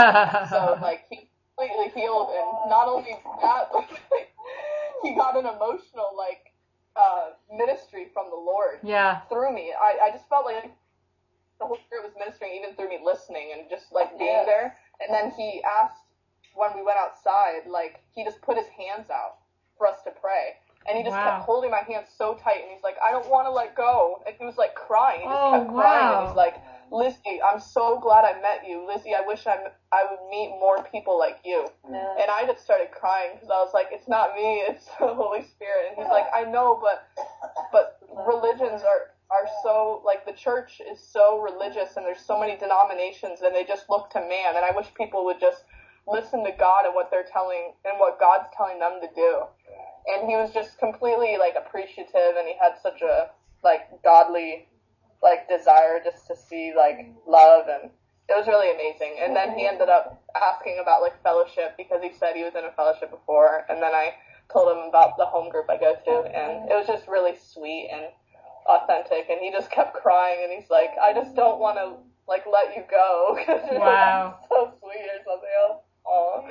So like he completely healed, and not only that, but like, he got an emotional like, uh, ministry from the Lord. Yeah. Through me. I, I just felt like the Holy Spirit was ministering even through me listening and just like being there. And then he asked when we went outside, like he just put his hands out for us to pray. And he just Wow. kept holding my hand so tight, and he's like, I don't want to let go. And he was like crying. He just Oh, kept crying. wow. And he's like, Lizzie, I'm so glad I met you. Lizzie, I wish I, I would meet more people like you. Yeah. And I just started crying because I was like, it's not me, it's the Holy Spirit. And he's like, I know, but but religions are, are so, like the church is so religious, and there's so many denominations, and they just look to man. And I wish people would just listen to God and what they're telling, and what God's telling them to do. And he was just completely like appreciative, and he had such a like godly like desire just to see like love, and it was really amazing. And then he ended up asking about like fellowship because he said he was in a fellowship before, and then I told him about the home group I go to, and it was just really sweet and authentic. And he just kept crying, and he's like, I just don't want to like let you go because you're Wow. so sweet or something else. Aww.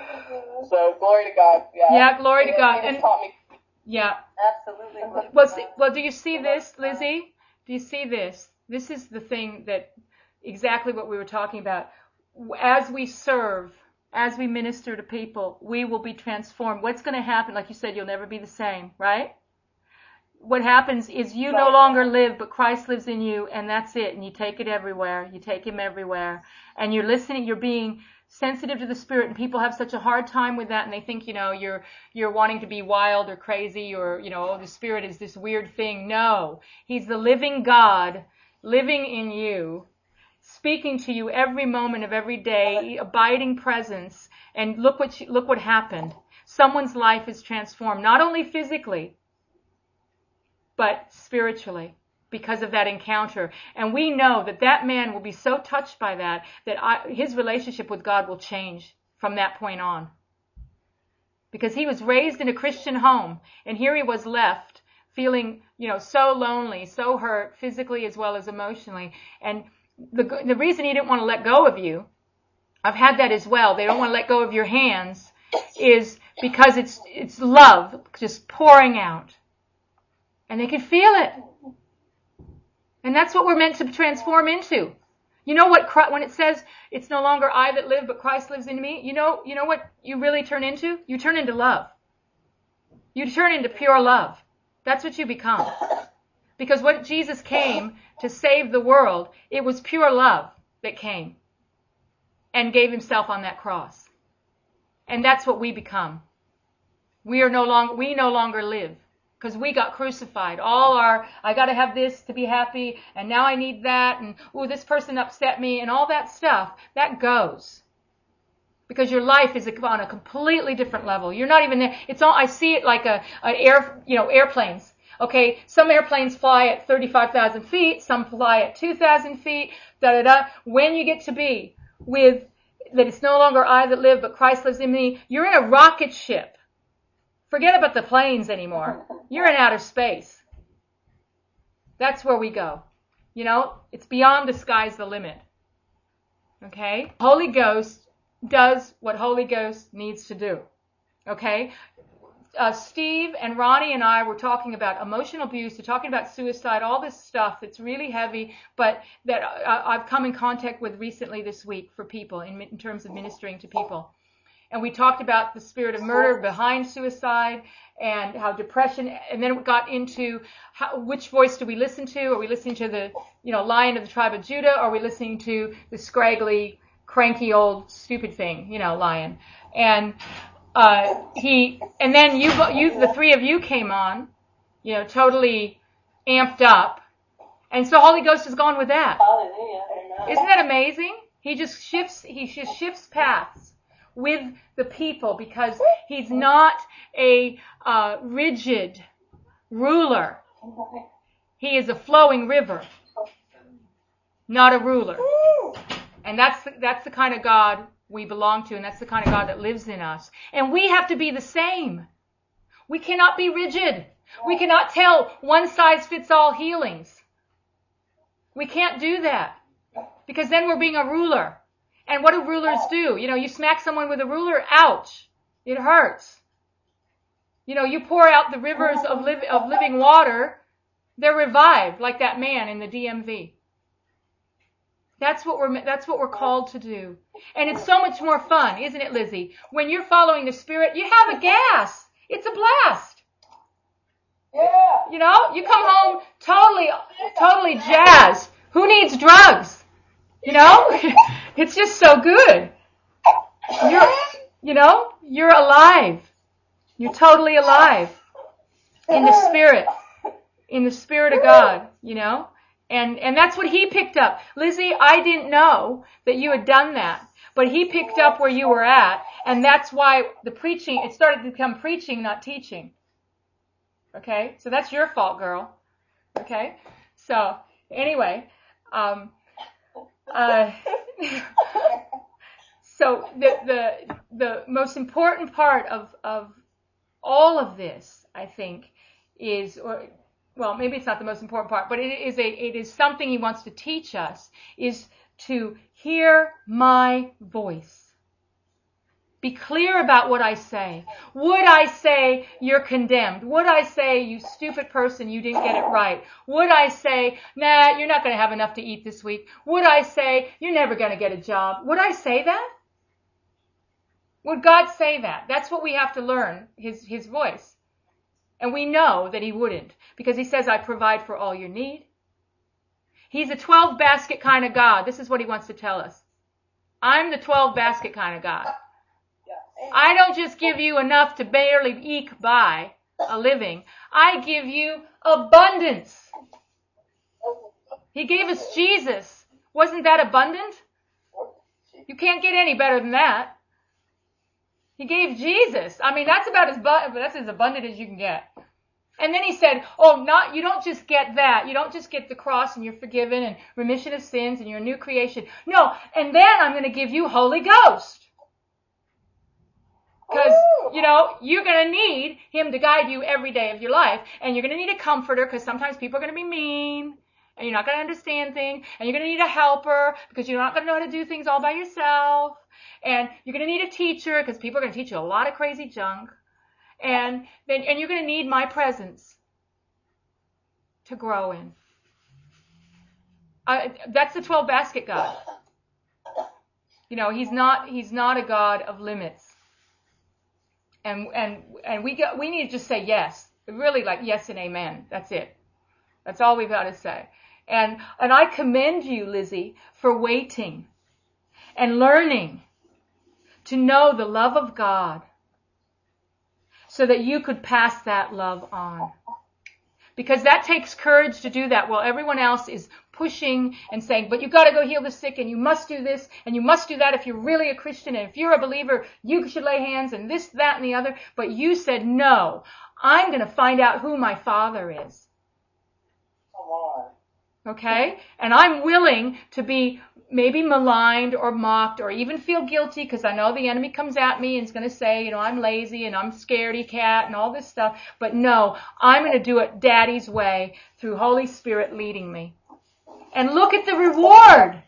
So glory to God. Yeah. Yeah, glory to He- God. He just And taught me. yeah. Absolutely. Well, see, well, do you see this, Lizzie? Do you see this? This is the thing that exactly what we were talking about. As we serve, as we minister to people, we will be transformed. What's going to happen? Like you said, you'll never be the same, right? What happens is you no longer live, but Christ lives in you, and that's it. And you take it everywhere. You take him everywhere. And you're listening, you're being sensitive to the Spirit, and people have such a hard time with that, and they think, you know, you're you're wanting to be wild or crazy, or, you know, oh, the Spirit is this weird thing. No, he's the living God living in you, speaking to you every moment of every day, abiding presence. And look what you, look what happened. Someone's life is transformed, not only physically, but spiritually, because of that encounter. And we know that that man will be so touched by that, that I, his relationship with God will change from that point on. Because he was raised in a Christian home, and here he was left feeling, you know, so lonely, so hurt, physically as well as emotionally. And the the reason he didn't want to let go of you, I've had that as well, they don't want to let go of your hands, is because it's it's love just pouring out. And they can feel it. And that's what we're meant to transform into. You know what, when it says it's no longer I that live, but Christ lives in me, you know, you know what you really turn into? You turn into love. You turn into pure love. That's what you become. Because when Jesus came to save the world, it was pure love that came and gave himself on that cross. And that's what we become. We are no longer, we no longer live. Because we got crucified. All our, I got to have this to be happy, and now I need that, and ooh, this person upset me, and all that stuff, that goes. because your life is on a completely different level. You're not even there. It's all, I see it like a, an air, you know, airplanes. Okay, some airplanes fly at thirty-five thousand feet, some fly at two thousand feet, da da da. When you get to be with that it's no longer I that live, but Christ lives in me, you're in a rocket ship. Forget about the planes anymore. You're in outer space. That's where we go. You know, it's beyond the sky's the limit. Okay? Holy Ghost does what Holy Ghost needs to do. Okay? Uh, Steve and Ronnie and I were talking about emotional abuse, we're talking about suicide, all this stuff that's really heavy, but that uh, I've come in contact with recently this week for people in, in terms of ministering to people. And we talked about the spirit of murder behind suicide and how depression, and then it got into how, which voice do we listen to? Are we listening to the, you know, Lion of the tribe of Judah? Or are we listening to the scraggly, cranky old stupid thing, you know, lion? And uh, he, and then you, you, the three of you came on, you know, totally amped up. And so Holy Ghost has gone with that. Hallelujah. Isn't that amazing? He just shifts, he just shifts paths with the people because he's not a uh, rigid ruler. He is a flowing river, not a ruler. And that's the, that's the kind of God we belong to, and that's the kind of God that lives in us. And we have to be the same. We cannot be rigid. We cannot tell one size fits all healings. We can't do that because then we're being a ruler. And what do rulers do? You know, you smack someone with a ruler, ouch, it hurts. You know, you pour out the rivers of, liv- of living water, they're revived, like that man in the D M V. That's what we're that's what we're called to do. And it's so much more fun, isn't it, Lizzie? When you're following the Spirit, you have a gas. It's a blast. Yeah. You know, you come home totally, totally jazzed. Who needs drugs? You know, it's just so good. You're, you know, you're alive. You're totally alive in the Spirit, in the Spirit of God, you know. And, and that's what he picked up. Lizzie, I didn't know that you had done that, but he picked up where you were at, and that's why the preaching, it started to become preaching, not teaching. Okay? So that's your fault, girl. Okay? So, anyway, um, uh, so the, the, the most important part of, of all of this, I think, is, or, well, maybe it's not the most important part, but it is a, it is something he wants to teach us, is to hear my voice. Be clear about what I say. Would I say you're condemned? Would I say, you stupid person, you didn't get it right? Would I say, nah, you're not going to have enough to eat this week? Would I say, you're never going to get a job? Would I say that? Would God say that? That's what we have to learn, his, his voice. And we know that he wouldn't, because he says, I provide for all your need. He's a twelve basket kind of God. This is what he wants to tell us. I'm the twelve basket kind of God. I don't just give you enough to barely eke by a living. I give you abundance. He gave us Jesus. Wasn't that abundant? You can't get any better than that. He gave Jesus. I mean, that's about as bu- that's as abundant as you can get. And then he said, oh, not, you don't just get that. You don't just get the cross and you're forgiven and remission of sins and you're a new creation. No, and then I'm going to give you Holy Ghost. Because, you know, you're going to need him to guide you every day of your life. And you're going to need a comforter because sometimes people are going to be mean. And you're not going to understand things. And you're going to need a helper because you're not going to know how to do things all by yourself. And you're going to need a teacher because people are going to teach you a lot of crazy junk. And then, and you're going to need my presence to grow in. Uh, that's the twelve basket God. You know, he's not, he's not a God of limits. And, and, and we got, we need to just say yes. Really like yes and amen. That's it. That's all we've got to say. And, and I commend you, Lizzie, for waiting and learning to know the love of God so that you could pass that love on. Because that takes courage to do that while everyone else is pushing and saying, but you got to go heal the sick and you must do this and you must do that if you're really a Christian and if you're a believer, you should lay hands and this, that, and the other. But you said, no, I'm going to find out who my Father is. Come on. Okay? And I'm willing to be maybe maligned or mocked or even feel guilty because I know the enemy comes at me and is going to say, you know, I'm lazy and I'm scaredy cat and all this stuff. But no, I'm going to do it Daddy's way through Holy Spirit leading me. And look at the reward.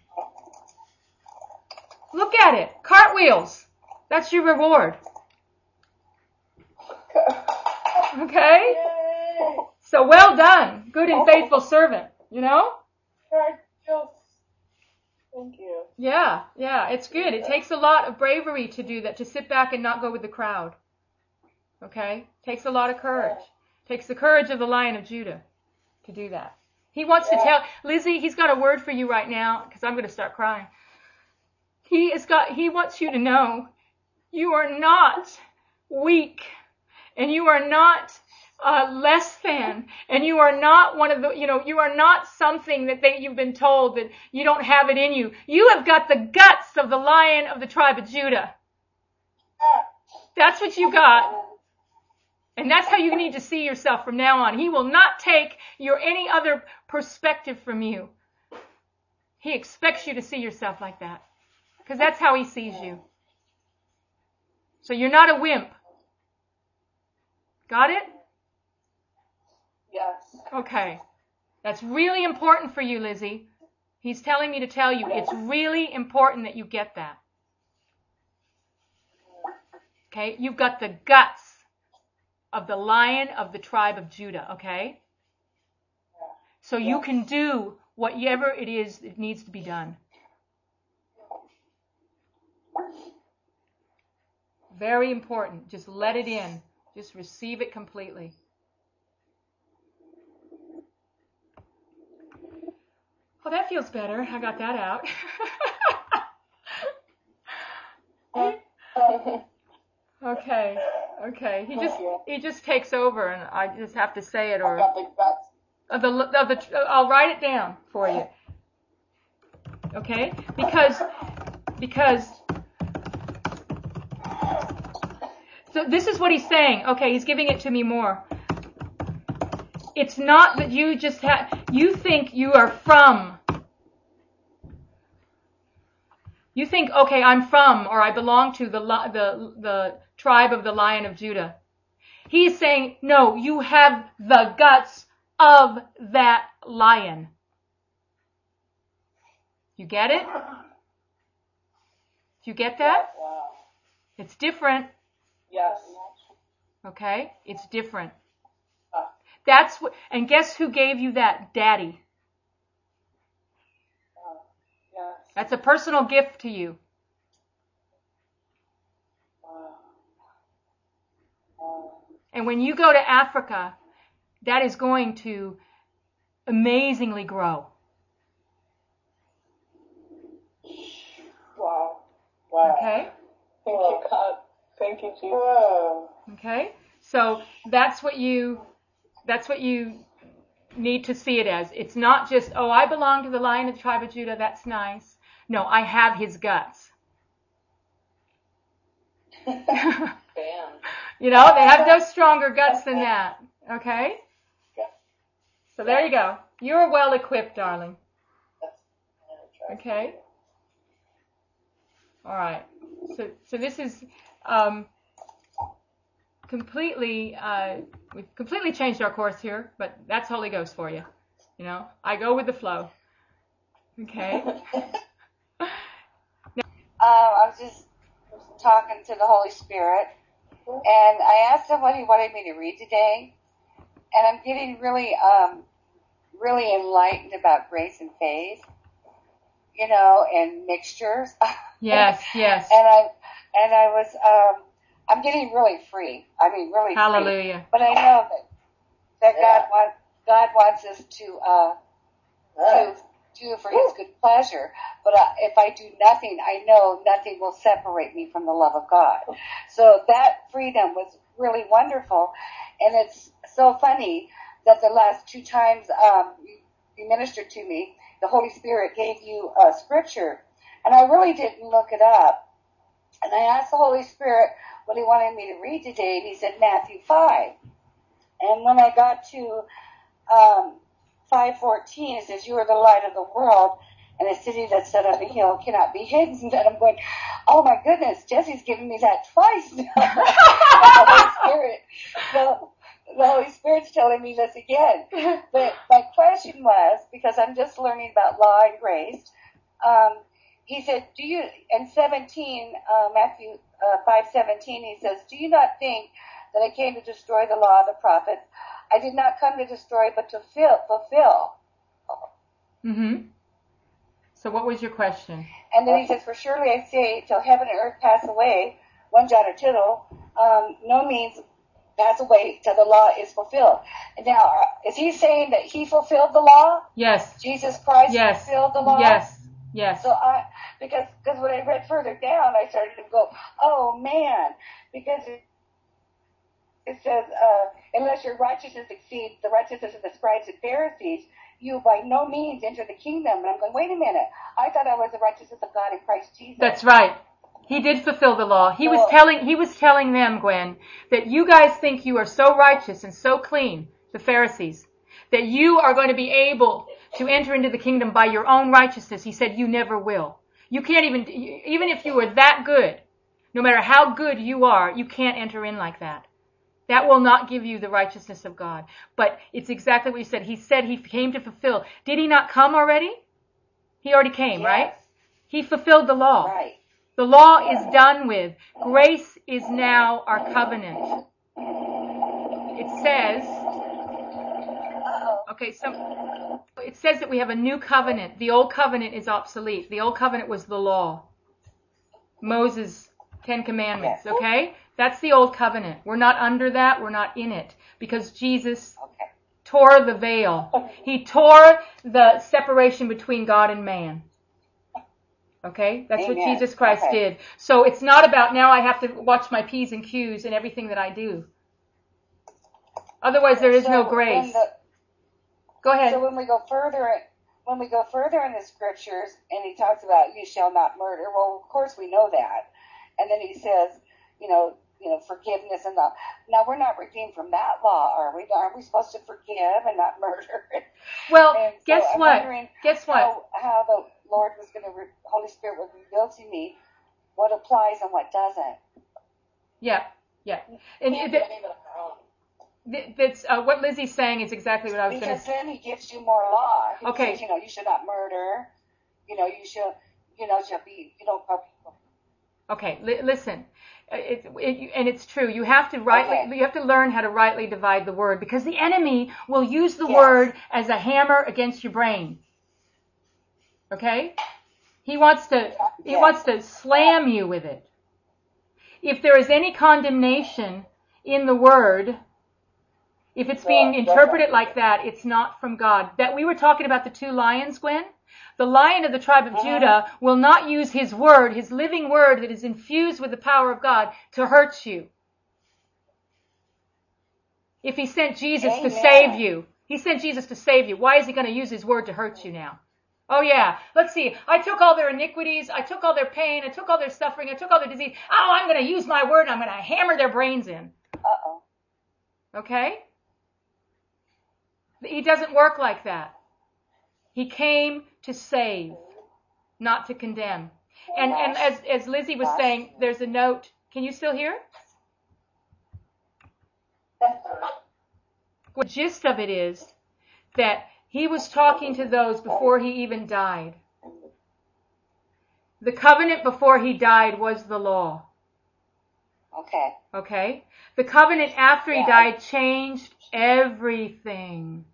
Look at it. Cartwheels. That's your reward. Okay? So well done. Good and faithful servant. You know? Thank you. Yeah, yeah, it's good. It takes a lot of bravery to do that, to sit back and not go with the crowd. Okay? It takes a lot of courage. It takes the courage of the Lion of Judah to do that. He wants to tell, Lizzie, he's got a word for you right now, because I'm going to start crying. He has got, he wants you to know you are not weak, and you are not Uh, less than, and you are not one of the, you know, you are not something that they, you've been told that you don't have it in you. You have got the guts of the Lion of the tribe of Judah. That's what you got. And that's how you need to see yourself from now on. He will not take your any other perspective from you. He expects you to see yourself like that. Because that's how he sees you. So you're not a wimp. Got it? Yes. Okay. That's really important for you, Lizzie. He's telling me to tell you it's really important that you get that. Okay? You've got the guts of the Lion of the tribe of Judah, okay? So you can do whatever it is that needs to be done. Very important. Just let it in. Just receive it completely. Oh, that feels better. I got that out. Okay. Okay. He just he just takes over, and I just have to say it, or of the of the I'll write it down for you. Okay? Because because so this is what he's saying. Okay, he's giving it to me more. It's not that you just have, you think you are from. You think, okay, I'm from, or I belong to the, the, the tribe of the Lion of Judah. He's saying, no, you have the guts of that lion. You get it? Do you get that? It's different. Yes. Okay? It's different. That's what, and guess who gave you that? Daddy. Yes. That's a personal gift to you. And when you go to Africa, that is going to amazingly grow. Wow. Wow. Okay? Thank you, God. Thank you, Jesus. Okay? So that's what you that's what you need to see it as. It's not just, oh, I belong to the Lion of the tribe of Judah, that's nice. No, I have his guts. Bam. You know, they have no stronger guts than that. Okay? So there you go. You're well equipped, darling. Okay? All right. So so this is um, completely, uh, we've completely changed our course here, but that's Holy Ghost for you. You know, I go with the flow. Okay? Uh, I was just talking to the Holy Spirit, and I asked him what he wanted me to read today, and I'm getting really, um, really enlightened about grace and faith, you know, and mixtures. Yes, yes. and I, and I was, um, I'm getting really free. I mean, really Hallelujah. free. But I know that that God wants God wants us to uh, to do for His good pleasure. But uh, if I do nothing, I know nothing will separate me from the love of God. So that freedom was really wonderful, and it's so funny that the last two times um, you, you ministered to me, the Holy Spirit gave you a scripture. And I really didn't look it up. And I asked the Holy Spirit what he wanted me to read today, and he said Matthew five. And when I got to um, five fourteen, it says, you are the light of the world, and a city that's set on a hill cannot be hidden. And then I'm going, oh my goodness, Jesse's giving me that twice now. the Holy Spirit, the, the Holy Spirit's telling me this again. But my question was, because I'm just learning about law and grace, um, he said, do you, in seventeen, uh, Matthew uh, five seventeen, he says, do you not think that I came to destroy the law of the prophets? I did not come to destroy, but to fill, fulfill. Mm-hmm. So what was your question? And then he says, for surely I say, till heaven and earth pass away, one jot or tittle, um, no means pass away till the law is fulfilled. And now, is he saying that he fulfilled the law? Yes. Jesus Christ Yes. fulfilled the law? Yes. Yes. So I, because, because when I read further down, I started to go, oh man, because it, it says, uh, unless your righteousness exceeds the righteousness of the scribes and Pharisees, you by no means enter the kingdom. And I'm going, wait a minute, I thought I was the righteousness of God in Christ Jesus. That's right. He did fulfill the law. He So, was telling, he was telling them, Gwen, that you guys think you are so righteous and so clean, the Pharisees, that you are going to be able to enter into the kingdom by your own righteousness. He said, you never will. You can't even, even if you were that good, no matter how good you are, you can't enter in like that. That will not give you the righteousness of God. But it's exactly what he said. He said he came to fulfill. Did he not come already? He already came, yes. right? He fulfilled the law. Right. The law is done with. Grace is now our covenant. It says, okay, so it says that we have a new covenant. The old covenant is obsolete. The old covenant was the law. Moses' Ten Commandments, okay? That's the old covenant. We're not under that. We're not in it because Jesus Okay. tore the veil. He tore the separation between God and man. Okay? That's Amen. what Jesus Christ Okay. did. So it's not about now I have to watch my P's and Q's in everything that I do. Otherwise there is So no when grace. the- Go ahead. So when we go further, when we go further in the scriptures, and he talks about you shall not murder. Well, of course we know that. And then he says, you know, you know, forgiveness and love. Now we're not redeemed from that law, are we? Aren't we supposed to forgive and not murder? Well, And so guess I'm what? wondering Guess what? How, how the Lord was going to, re- Holy Spirit would reveal to me what applies and what doesn't. Yeah, yeah. And Can't it- do any of it on our own. th- that's uh, what Lizzie's saying is exactly what I was going Because to. then he gives you more law. He Okay. says, you know, you should not murder. You know, you should, you know, should be, you don't. Okay, li- listen. Uh, It, it, and it's true. You have to rightly, Okay. you have to learn how to rightly divide the word because the enemy will use the Yes. word as a hammer against your brain. Okay? He wants to, he Yes. wants to slam you with it. If there is any condemnation in the word, if it's being interpreted like that, it's not from God. That we were talking about the two lions, Gwen. The lion of the tribe of Judah will not use his word, his living word that is infused with the power of God, to hurt you. If he sent Jesus to Amen. save you, he sent Jesus to save you. Why is he going to use his word to hurt you now? Oh yeah, let's see. I took all their iniquities, I took all their pain, I took all their suffering, I took all their disease. Oh, I'm going to use my word and I'm going to hammer their brains in. Uh-oh. Okay? He doesn't work like that. He came to save, not to condemn. And and as as Lizzie was saying, there's a note. Can you still hear? The gist of it is that he was talking to those before he even died. The covenant before he died was the law. Okay. Okay? The covenant after he Yeah. died changed everything.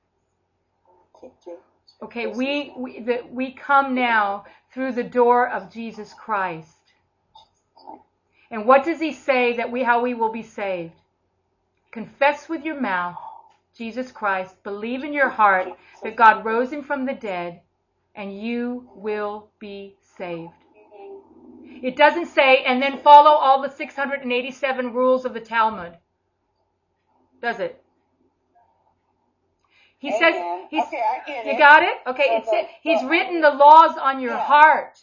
Okay, we we, the, we come now through the door of Jesus Christ. And what does he say that we how we will be saved? Confess with your mouth Jesus Christ, believe in your heart that God rose him from the dead, and you will be saved. It doesn't say, and then follow all the six hundred eighty-seven rules of the Talmud. Does it? He says, Amen. he's, Okay, I get you it. got it? Okay, So it's, the- he's the- written the laws on your Yeah. heart.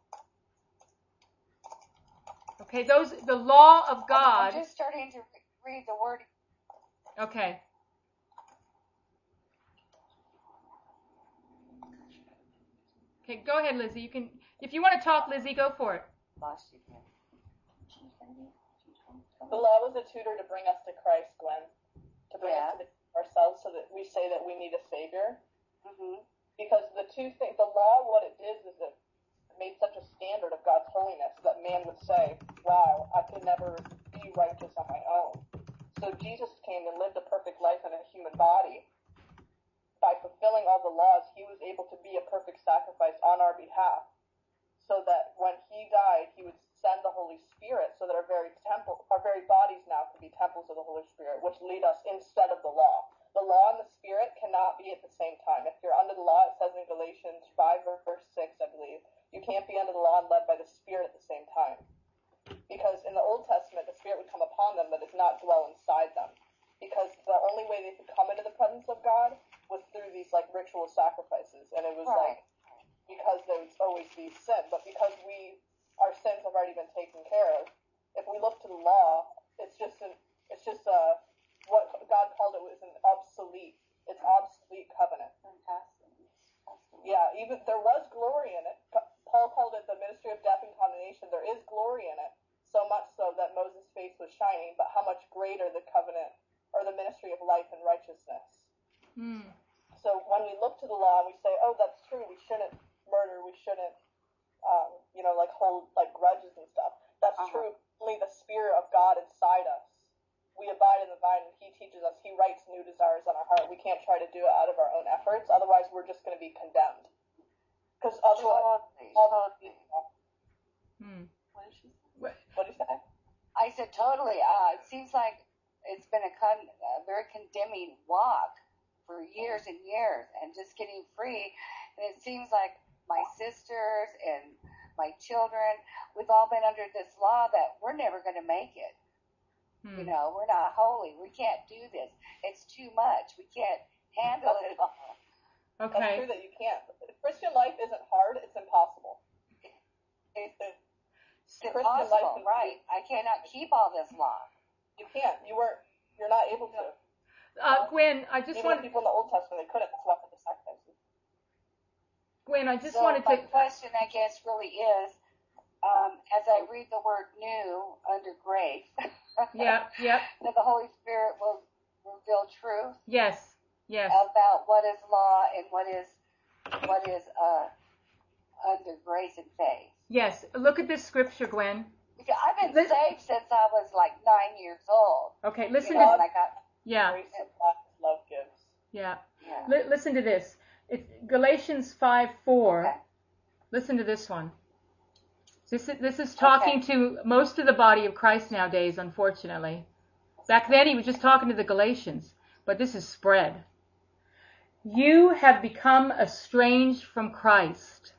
Okay, those, the law of I'm- God. I'm just starting to re- read the word. Okay. Okay, go ahead, Lizzie. You can, if you want to talk, Lizzie, go for it. Lost you again. The law was a tutor to bring us to Christ, Gwen. To bring Yeah. us to the, ourselves so that we say that we need a Savior. Mm-hmm. Because the two things, the law, what it is, is it made such a standard of God's holiness that man would say, wow, I could never be righteous on my own. So Jesus came and lived a perfect life in a human body. By fulfilling all the laws, he was able to be a perfect sacrifice on our behalf. So that when he died, he would send the Holy Spirit so that our very temple, our very bodies now can be temples of the Holy Spirit, which lead us instead of the law. The law and the Spirit cannot be at the same time. If you're under the law, it says in Galatians five, verse six, I believe, you can't be under the law and led by the Spirit at the same time. Because in the Old Testament, the Spirit would come upon them, but does not dwell inside them. Because the only way they could come into the presence of God was through these like ritual sacrifices. And it was Right. like, because there would always be sin. But because we, our sins have already been taken care of, if we look to the law, it's just an, it's just a, what God called it was an obsolete, it's obsolete covenant. Fantastic. Yeah, even there was glory in it. Paul called it the ministry of death and condemnation. There is glory in it, so much so that Moses' face was shining, but how much greater the covenant or the ministry of life and righteousness. Hmm. So when we look to the law and we say, oh, that's true, we shouldn't murder, we shouldn't, um, you know, like hold like grudges and stuff. That's Uh-huh. true. Only the Spirit of God inside us. We abide in the vine, and He teaches us. He writes new desires on our heart. We can't try to do it out of our own efforts. Otherwise, we're just going to be condemned. Because otherwise, Totally. all Totally. Hmm. what did she say? What did you say? I said totally. Uh, it seems like it's been a, con- a very condemning walk for years and years, and just getting free. And it seems like my sisters and my children, we've all been under this law that we're never going to make it. Hmm. You know, we're not holy. We can't do this. It's too much. We can't handle it all. That's Okay. true that you can't. Christian life isn't hard. It's impossible. It's, it's, It's Christian life impossible, is right? I cannot keep all this law. You can't. You weren't. You're not able to. Uh, Gwen, I just Even want, the people in the Old Testament, they couldn't. That's why the sacrifices. Gwen, I just So wanted my to, question, I guess, really is, um, as I read the word new under grace, yeah, yeah, that the Holy Spirit will reveal truth yes, yes, about what is law and what is what is uh, under grace and faith. yes. Look at this scripture, Gwen. Because I've been Listen- saved since I was like nine years old. Okay, You listen know, to, and I got yeah, Grace and love, love gives. yeah. yeah. Li- listen to this. It's Galatians five four. Okay. Listen to this one. This is, this is talking to most of the body of Christ nowadays, unfortunately. Back then he was just talking to the Galatians, but this is spread. You have become estranged from Christ.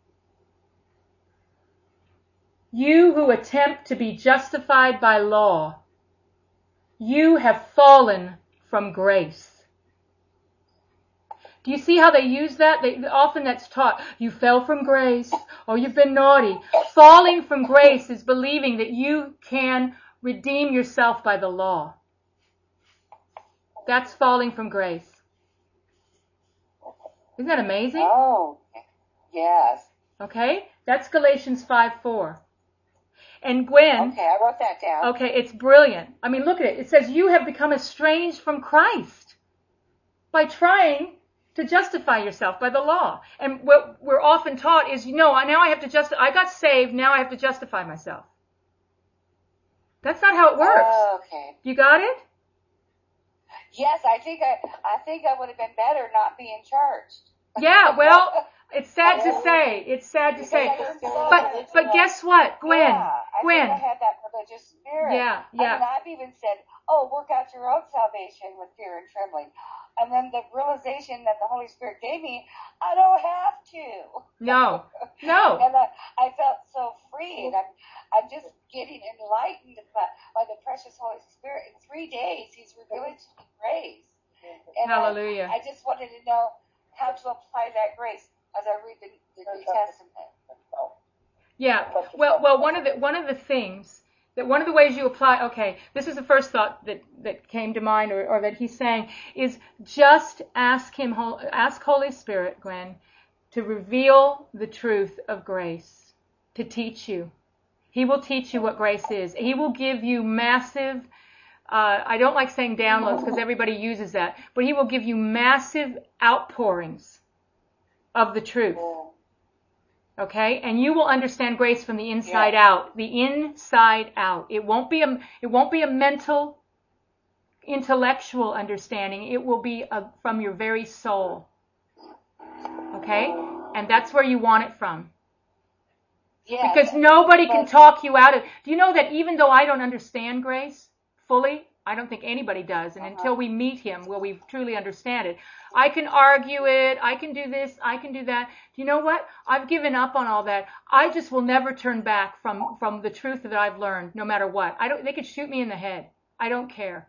You who attempt to be justified by law, you have fallen from grace. Do you see how they use that? They, often that's taught, you fell from grace, or you've been naughty. Falling from grace is believing that you can redeem yourself by the law. That's falling from grace. Isn't that amazing? Oh, yes. Okay? That's Galatians five four. And Gwen, Okay, I wrote that down. okay, it's brilliant. I mean, look at it. It says you have become estranged from Christ by trying to justify yourself by the law. And what we're often taught is, you know, now I have to just, I got saved, now I have to justify myself. That's not how it works. Okay. You got it? Yes, I think I, I think I would have been better not being charged. Yeah, well, it's sad to say. It's sad to say. But but guess what, Gwen? Yeah, I Gwen. think I had that religious spirit. Yeah, I yeah. mean, I've even said, oh, work out your own salvation with fear and trembling. And then the realization that the Holy Spirit gave me, I don't have to. No. No. And I, I felt so free, and I'm, I'm just getting enlightened by, by the precious Holy Spirit. In three days, He's revealing to me grace. And Hallelujah. I, I just wanted to know how to apply that grace as I read the, the New Testament. Yeah. Well, well, one of the one of the things that one of the ways you apply. Okay, this is the first thought that that came to mind, or, or that he's saying is just ask him, ask Holy Spirit, Gwen, to reveal the truth of grace, to teach you. He will teach you what grace is. He will give you massive. Uh, I don't like saying downloads because everybody uses that, but he will give you massive outpourings of the truth. Okay, and you will understand grace from the inside Yeah. out. The inside out. It won't be a. It won't be a mental, intellectual understanding. It will be a, from your very soul. Okay, and that's where you want it from. Yes. Because nobody can But- talk you out of. Do you know that even though I don't understand grace fully, I don't think anybody does, and Uh-huh. until we meet him will we truly understand it. I can argue it, I can do this, I can do that. Do you know what? I've given up on all that. I just will never turn back from, from the truth that I've learned, no matter what. I don't. They could shoot me in the head. I don't care.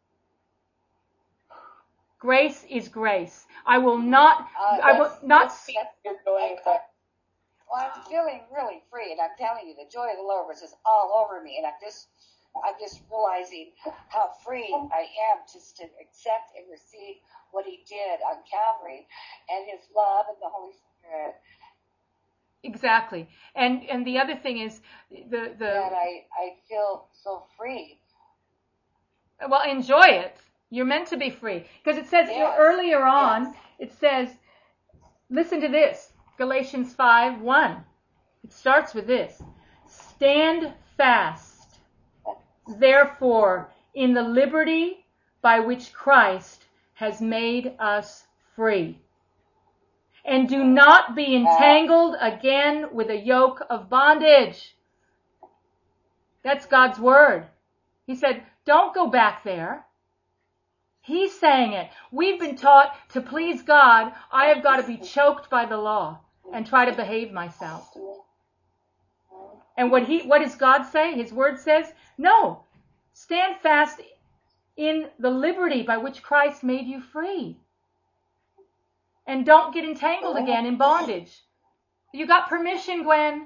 Grace is grace. I will not. Uh, I will that's- not. that's- You're going I- I- Well, I'm feeling really free, and I'm telling you, the joy of the Lord was just all over me, and I'm just, I'm just realizing how free I am just to accept and receive what He did on Calvary, and His love and the Holy Spirit. Exactly. And and the other thing is the the. That I, I feel so free. Well, enjoy it. You're meant to be free. Because it says, you know, Yes. earlier on, Yes. it says, listen to this, Galatians five one. It starts with this. Stand fast, therefore, in the liberty by which Christ has made us free. And do not be entangled again with a yoke of bondage. That's God's word. He said, don't go back there. He's saying it. We've been taught to please God, I have got to be choked by the law and try to behave myself. And what he, what does God say? His word says, no, stand fast in the liberty by which Christ made you free. And don't get entangled again in bondage. You got permission, Gwen.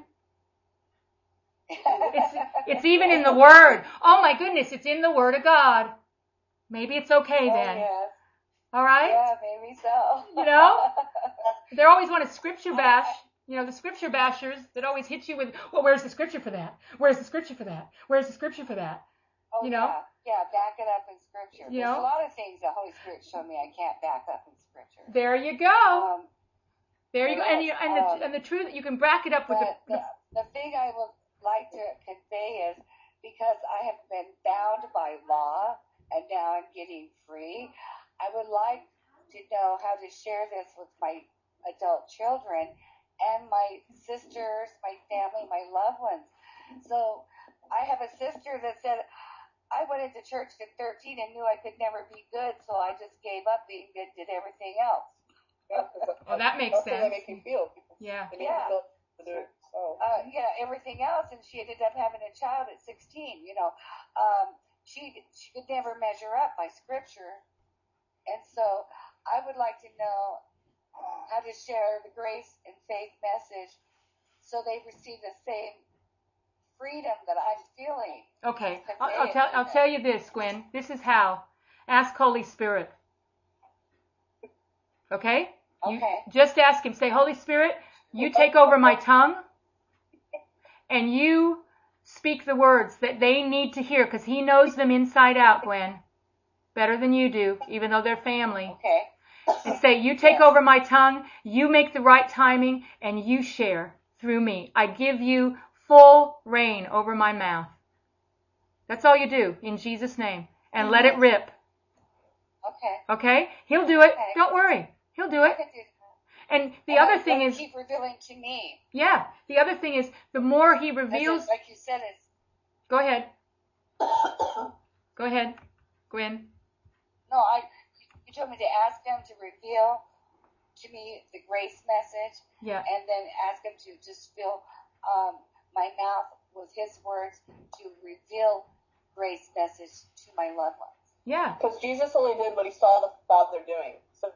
It's, it's even in the Word. Oh my goodness, it's in the Word of God. Maybe it's okay Oh, then. yes. All right? Yeah, maybe so. You know? They always want to scripture bash. You know, the scripture bashers that always hit you with, well, where's the scripture for that? Where's the scripture for that? Where's the scripture for that? Oh, You know? yeah, yeah, back it up in Scripture. You There's know? a lot of things the Holy Spirit showed me I can't back up in Scripture. There you go. Um, There you go. And, you, and, the, um, and the truth, you can back it up with the, but the, the thing I would like to convey is because I have been bound by law and now I'm getting free, I would like to know how to share this with my adult children and my sisters, my family, my loved ones. So I have a sister that said, I went into church at thirteen and knew I could never be good, so I just gave up being good, did everything else. Oh, that makes That's the way sense. they make you feel. Yeah. They make Yeah. you feel to do it. So. Uh, yeah, everything else, and she ended up having a child at sixteen. You know, um, she she could never measure up by Scripture, and so I would like to know how to share the grace and faith message, so they receive the same freedom that I'm feeling. Okay. I'll, I'll tell I'll tell you this, Gwen. This is how. Ask Holy Spirit. Okay? You Okay. just ask him. Say, Holy Spirit, you take over my tongue and you speak the words that they need to hear because he knows them inside out, Gwen. Better than you do, even though they're family. Okay. And say, you take over my tongue, you make the right timing, and you share through me. I give you full reign over my mouth. That's all you do in Jesus' name. And let it rip. Okay. Okay? He'll do it. Okay. Don't worry. He'll do I it. can do that. And the And other let- thing let is, keep revealing to me. yeah, the other thing is, the more he Because reveals, it's, like you said, it's go ahead. Go ahead, Gwen. no. I you told me to ask them to reveal to me the grace message. Yeah. And then ask him to just fill um, my mouth with his words to reveal grace message to my loved ones. Yeah. Because Jesus only did what he saw the Father doing. So,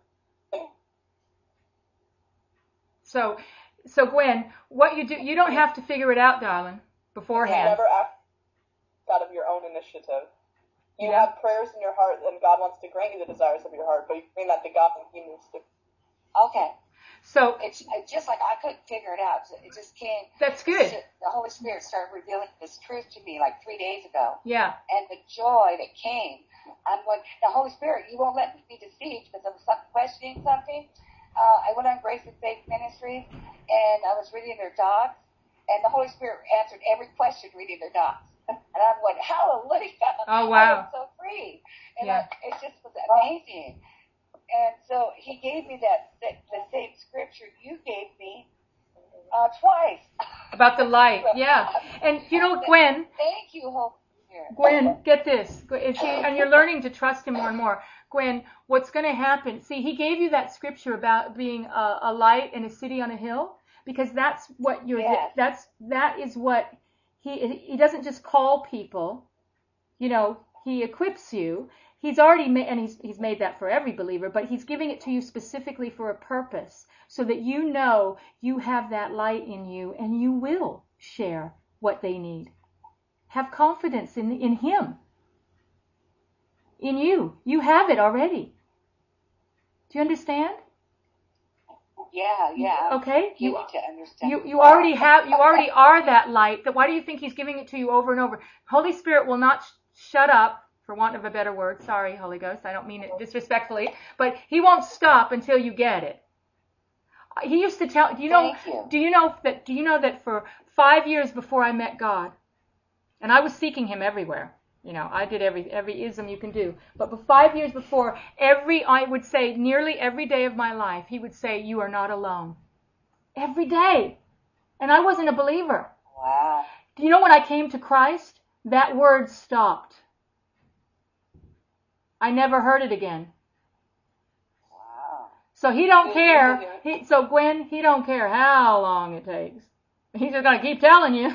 So, so Gwen, what you do, you don't have to figure it out, darling, you beforehand. never act out of your own initiative. You Yeah. have prayers in your heart, and God wants to grant you the desires of your heart, but you bring that to God, and He moves to. Okay. So It's it's just like I couldn't figure it out. It just came. that's good. The Holy Spirit started revealing this truth to me like three days ago. Yeah. And the joy that came. I'm going, the Holy Spirit, you won't let me be deceived because I was questioning something. Uh, I went on Grace and Faith Ministries, and I was reading their docs, and the Holy Spirit answered every question reading their docs. And I'm going, hallelujah. Oh, wow. I am so free. And Yeah. I, it just was amazing. And so he gave me that, the same scripture you gave me uh, twice. About the light. Yeah. And you know, Gwen, Thank you, Holy Spirit. Gwen, get this. Gwen, see, and you're learning to trust him more and more. Gwen, what's going to happen? See, he gave you that scripture about being a, a light in a city on a hill, because that's what you're. Yes. That's that is what he. He doesn't just call people. You know, he equips you. He's already made, and he's he's made that for every believer, but he's giving it to you specifically for a purpose, so that you know you have that light in you, and you will share what they need. Have confidence in in him. In you. You have it already. Do you understand? Yeah, yeah. Okay? You You need to understand. you you already have you already are that light. That why do you think he's giving it to you over and over? Holy Spirit will not sh- shut up, for want of a better word. Sorry, Holy Ghost. I don't mean it disrespectfully, but he won't stop until you get it. He used to tell, do you know Thank you. do you know that do you know that for five years before I met God, and I was seeking him everywhere. You know, I did every every ism you can do. But for five years before, every I would say nearly every day of my life, he would say, "You are not alone." Every day. And I wasn't a believer. Wow. Do you know when I came to Christ, that word stopped. I never heard it again. Wow. So he don't Good care. to hear. He, so Gwen, he don't care how long it takes. He's just gonna keep telling you.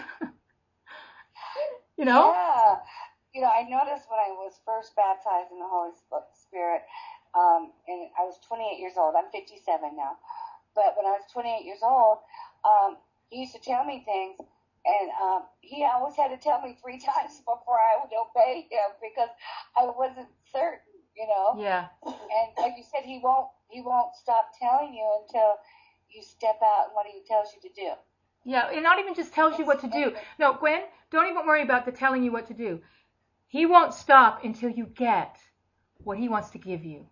You know? Yeah. You know, I noticed when I was first baptized in the Holy Spirit, um, and I was twenty-eight years old. I'm fifty-seven now. But when I was twenty-eight years old, um, he used to tell me things, and um, he always had to tell me three times before I would obey him because I wasn't certain, you know. Yeah. And like you said, he won't he won't stop telling you until you step out and what he tells you to do. Yeah, it not even just tells you what to do. No, Gwen, don't even worry about the telling you what to do. He won't stop until you get what he wants to give you.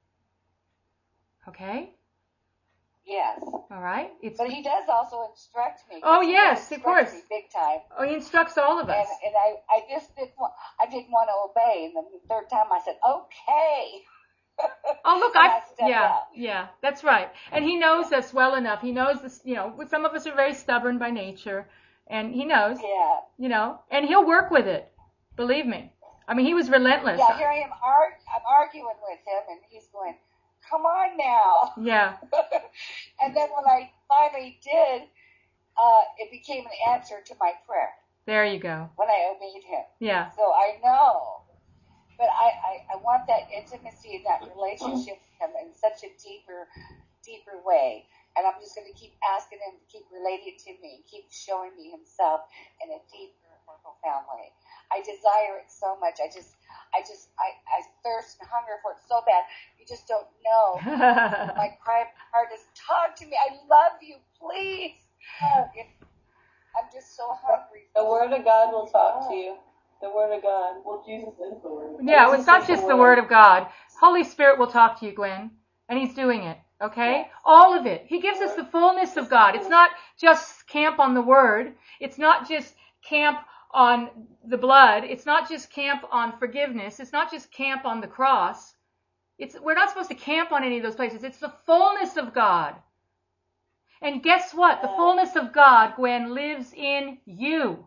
Okay? Yes. All right? It's But he does also instruct me. Oh, He yes, does of instruct course. me big time. Oh, he instructs all of And, us. and I, I just didn't want, I didn't want to obey. And then the third time I said, okay. Oh, look, And I, I stepped yeah, out. yeah, that's right. And he knows us well enough. He knows this, you know, some of us are very stubborn by nature, and he knows, Yeah. you know, and he'll work with it. Believe me. I mean, he was relentless. Yeah, here I am, arg- I'm arguing with him, and he's going, come on now. Yeah, And then when I finally did, uh, it became an answer to my prayer there you go. when I obeyed him. Yeah, So I know. But I, I, I want that intimacy and that relationship with him in such a deeper, deeper way. And I'm just going to keep asking him to keep relating to me, keep showing me himself in a deeper, more profound way. I desire it so much. I just, I just, I, I thirst and hunger for it so bad. You just don't know. My cry heart is, talk to me. I love you. Please. Oh, I'm just so hungry. The Word of God will talk to you. The Word of God. Well, Jesus is the Word. yeah, it's not just the word of God. Holy Spirit will talk to you, Gwen, and he's doing it, okay? Yes. All of it. He gives us the fullness of God. It's not just camp on the word. It's not just camp on the blood. It's not just camp on forgiveness. It's not just camp on the cross. It's, we're not supposed to camp on any of those places. It's the fullness of God. And guess what? The fullness of God, Gwen, lives in you.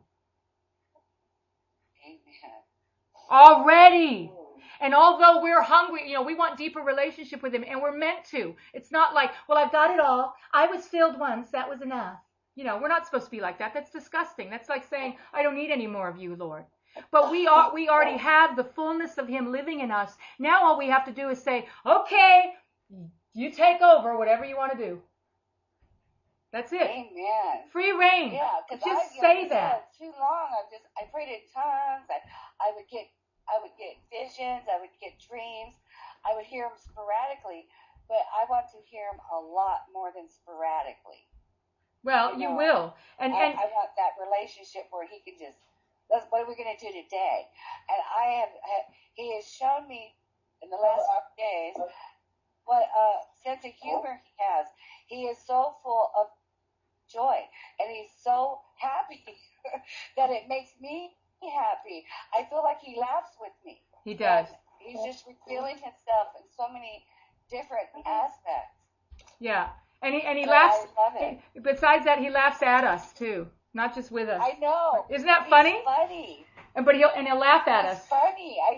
Amen. Already. And although we're hungry, you know, we want deeper relationship with him, and we're meant to. It's not like, well, I've got it all. I was filled once. That was enough. You know, we're not supposed to be like that. That's disgusting. That's like saying, I don't need any more of you, Lord. But we are, we already have the fullness of him living in us. Now all we have to do is say, okay, you take over whatever you want to do. That's it. Amen. Free reign. Yeah, because just I, say you know, that. too long. I just I prayed in tongues. I I would get I would get visions. I would get dreams. I would hear them sporadically, but I want to hear them a lot more than sporadically. Well, you, you know, will, and I, and I want that relationship where he can just. Let's, what are we going to do today? And I have, have he has shown me in the last few days what a sense of humor he has. He is so full of joy, and he's so happy that it makes me happy. I feel like he laughs with me. He does. And he's just revealing himself in so many different aspects. Yeah, and he and he So laughs. I love it. He, besides that, he laughs at us too, not just with us. I know. Isn't that He's funny? funny. And but he'll and he'll laugh at He's us. funny. I,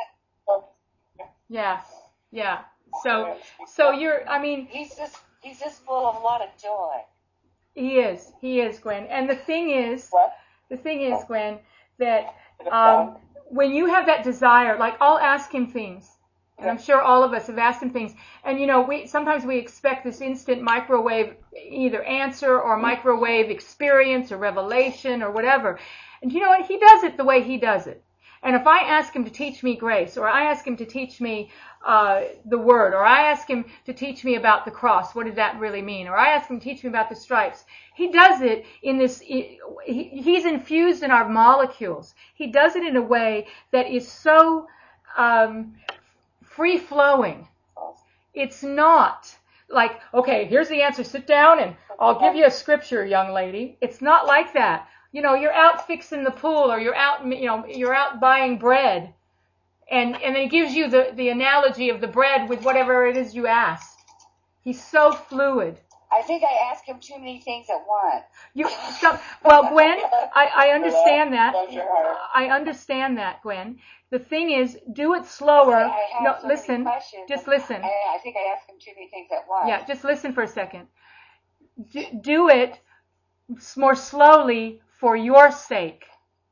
I Yeah, yeah. So so you're. I mean, he's just he's just full of a lot of joy. he is. He is, Gwen. And the thing is, What? the thing is, Gwen, that um, when you have that desire, like I'll ask him things. And I'm sure all of us have asked him things. And, you know, we sometimes we expect this instant microwave either answer or microwave experience or revelation or whatever. And you know what? He does it the way he does it. And if I ask him to teach me grace, or I ask him to teach me uh, the word, or I ask him to teach me about the cross, what did that really mean? Or I ask him to teach me about the stripes. He does it in this, he, he's infused in our molecules. He does it in a way that is so um, free-flowing. It's not like, okay, here's the answer, sit down and I'll give you a scripture, young lady. It's not like that. You know, you're out fixing the pool, or you're out, you know, you're out buying bread, and and then he gives you the, the analogy of the bread with whatever it is you asked. He's so fluid. I think I ask him too many things at once. You, some, well, Gwen, I, I understand that. I understand that, Gwen. The thing is, do it slower. I have No, so many listen. questions, Just and listen. I, I think I ask him too many things at once. Yeah, just listen for a second. Do, do it more slowly for your sake.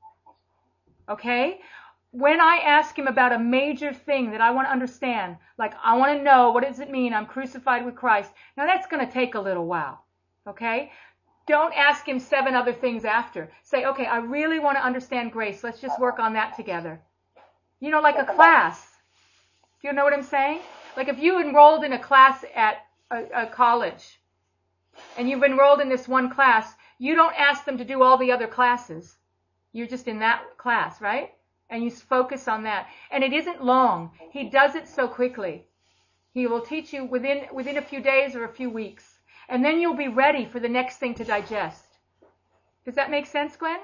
Okay? When I ask him about a major thing that I want to understand, like I want to know, what does it mean I'm crucified with Christ? Now that's going to take a little while. Okay? Don't ask him seven other things after. Say, okay, I really want to understand grace. Let's just work on that together. You know, like a class. Do you know what I'm saying? Like if you enrolled in a class at a, a college, and you've enrolled in this one class, you don't ask them to do all the other classes. You're just in that class, right? And you focus on that. And it isn't long. He does it so quickly. He will teach you within within a few days or a few weeks. And then you'll be ready for the next thing to digest. Does that make sense, Gwen?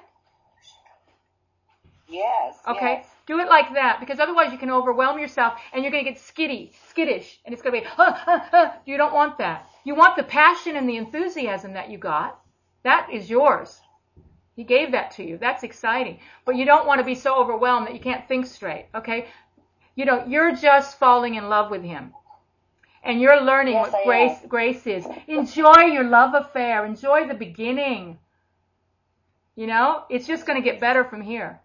Yes. Okay. Yes. Do it like that, because otherwise you can overwhelm yourself and you're going to get skitty, skittish, and it's going to be, huh, huh, huh. You don't want that. You want the passion and the enthusiasm that you got. That is yours. He gave that to you. That's exciting. But you don't want to be so overwhelmed that you can't think straight, okay? You know, you're just falling in love with him. And you're learning Yes, what I grace am. grace is. Enjoy your love affair. Enjoy the beginning. You know, it's just going to get better from here.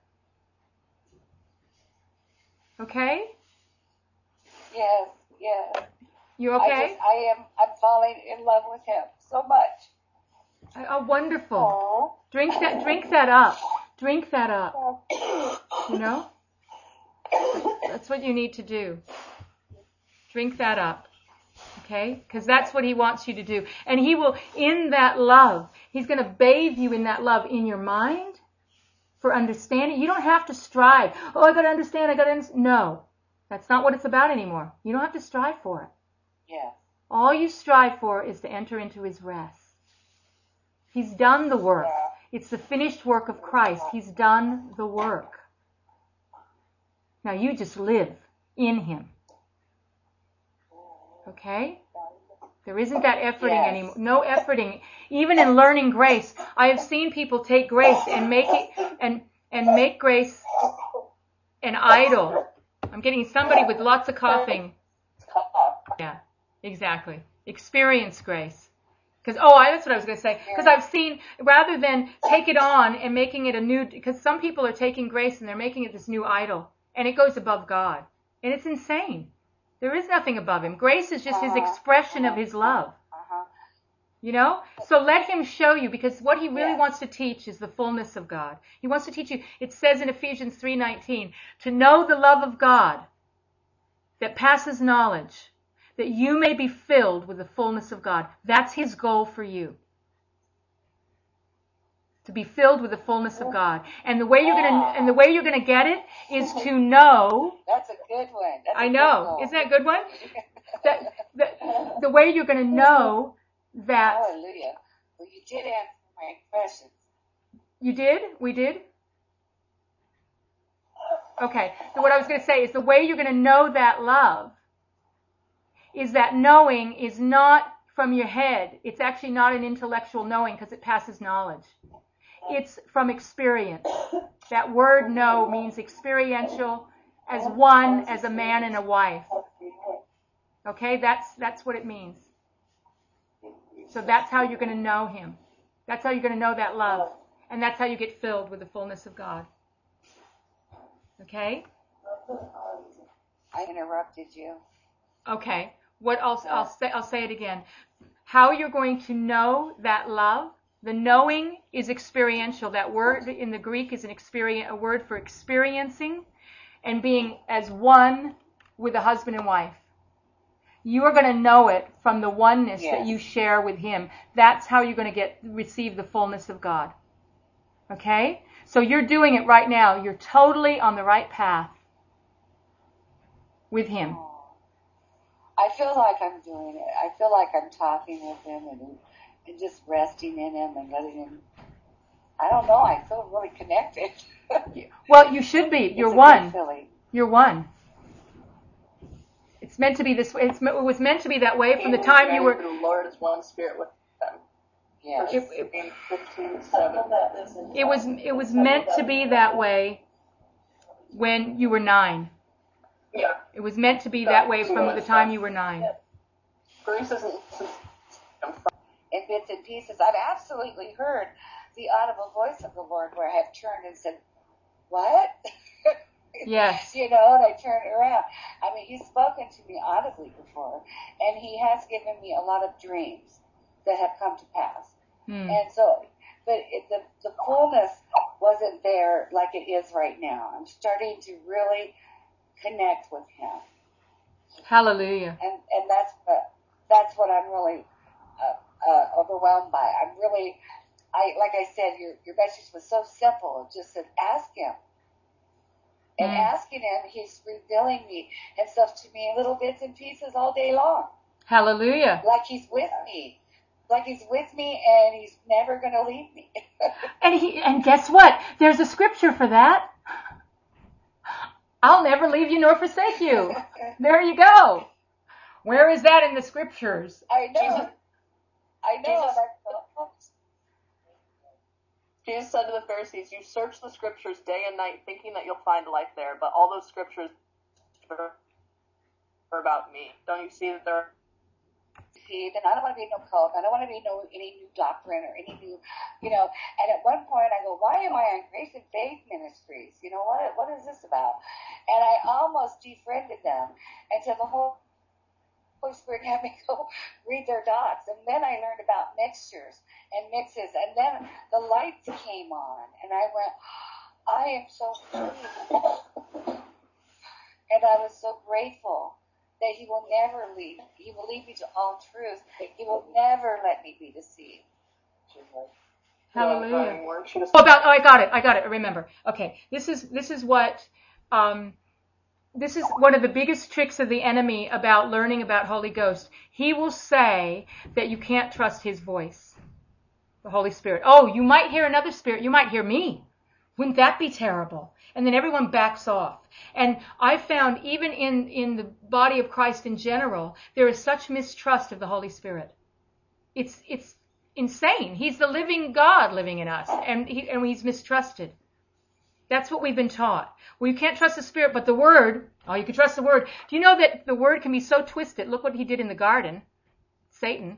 Okay? Yes. Yes. You I okay? just, I am. I'm falling in love with him so much. Oh, wonderful. Oh. Drink that, drink that up. Drink that up. You know? That's what you need to do. Drink that up. Okay? Because that's what he wants you to do. And he will, in that love, he's going to bathe you in that love in your mind for understanding. You don't have to strive. Oh, I got to understand, I got to understand. No. That's not what it's about anymore. You don't have to strive for it. Yeah. All you strive for is to enter into his rest. He's done the work. It's the finished work of Christ. He's done the work. Now you just live in him. Okay? There isn't that efforting Yes. anymore. No efforting. Even in learning grace, I have seen people take grace and make it and and make grace an idol. I'm getting somebody with lots of coughing. Yeah, exactly. Experience grace. Because, oh, I, that's what I was going to say. Because I've seen, rather than take it on and making it a new, because some people are taking grace and they're making it this new idol. And it goes above God. And it's insane. There is nothing above him. Grace is just his expression of his love. You know? So let him show you, because what he really wants to teach is the fullness of God. He wants to teach you, it says in Ephesians three nineteen, to know the love of God that passes knowledge, that you may be filled with the fullness of God. That's his goal for you. To be filled with the fullness of God. And the way you're gonna and the way you're gonna get it is to know. That's a good one. That's I know. Isn't that a good one? that, the, the way you're gonna know that. Hallelujah. Well, you did answer my questions. You did? We did? Okay. So what I was gonna say is the way you're gonna know that love is that knowing is not from your head. It's actually not an intellectual knowing because it passes knowledge. It's from experience. That word know means experiential, as one, as a man and a wife. Okay, that's that's what it means. So that's how you're going to know him. That's how you're going to know that love. And that's how you get filled with the fullness of God. Okay? I interrupted you. Okay. What else? I'll say, I'll say it again. How you're going to know that love. The knowing is experiential. That word in the Greek is an experience, a word for experiencing and being as one with a husband and wife. You are going to know it from the oneness yes. that you share with him. That's how you're going to get receive the fullness of God. Okay? So you're doing it right now. You're totally on the right path with him. I feel like I'm doing it. I feel like I'm talking with him and, and just resting in him and letting him. I don't know. I feel really connected. Well, you should be. You're it's one. Silly. You're one. It's meant to be this way. It's, it was meant to be that way from the time you were. The Lord is one spirit with them. Yes. It, it, it was. It was meant to be that way when you were nine. Yeah. It was meant to be that way from the time you were nine. Grace isn't in bits and pieces. I've absolutely heard the audible voice of the Lord where I have turned and said, "What?" Yes. You know, and I turned around. I mean, he's spoken to me audibly before, and he has given me a lot of dreams that have come to pass. Hmm. And so, but it, the the fullness wasn't there like it is right now. I'm starting to really connect with him. Hallelujah. And and that's what that's what I'm really uh, uh, overwhelmed by. I'm really, I like I said, your your message was so simple. It just said, ask him. And mm. asking him, he's revealing me himself to me in little bits and pieces all day long. Hallelujah. Like he's with me. Like he's with me and he's never going to leave me. and he and guess what? There's a scripture for that. I'll never leave you nor forsake you. There you go. Where is that in the scriptures? I know. Jesus, I know. Jesus, Jesus said to the Pharisees, you search the scriptures day and night thinking that you'll find life there, but all those scriptures are about me. Don't you see that they're... And I don't want to be no cult. I don't want to be no any new doctrine or any new, you know. And at one point I go, why am I on Grace and Faith Ministries? You know, what what is this about? And I almost defriended them until the whole Holy Spirit had me go read their docs. And then I learned about mixtures and mixes. And then the lights came on. And I went, I am so free. And I was so grateful that he will never leave. He will lead me to all truth. He will never let me be deceived. Hallelujah. Oh, about, oh, I got it. I got it. I remember. Okay. This is, this is what, um, this is one of the biggest tricks of the enemy about learning about Holy Ghost. He will say that you can't trust his voice, the Holy Spirit. Oh, you might hear another spirit. You might hear me. Wouldn't that be terrible? And then everyone backs off. And I found even in, in the body of Christ in general, there is such mistrust of the Holy Spirit. It's, it's insane. He's the living God living in us, and he, and he's mistrusted. That's what we've been taught. Well, you can't trust the Spirit, but the Word, oh, you can trust the Word. Do you know that the Word can be so twisted? Look what he did in the garden. Satan.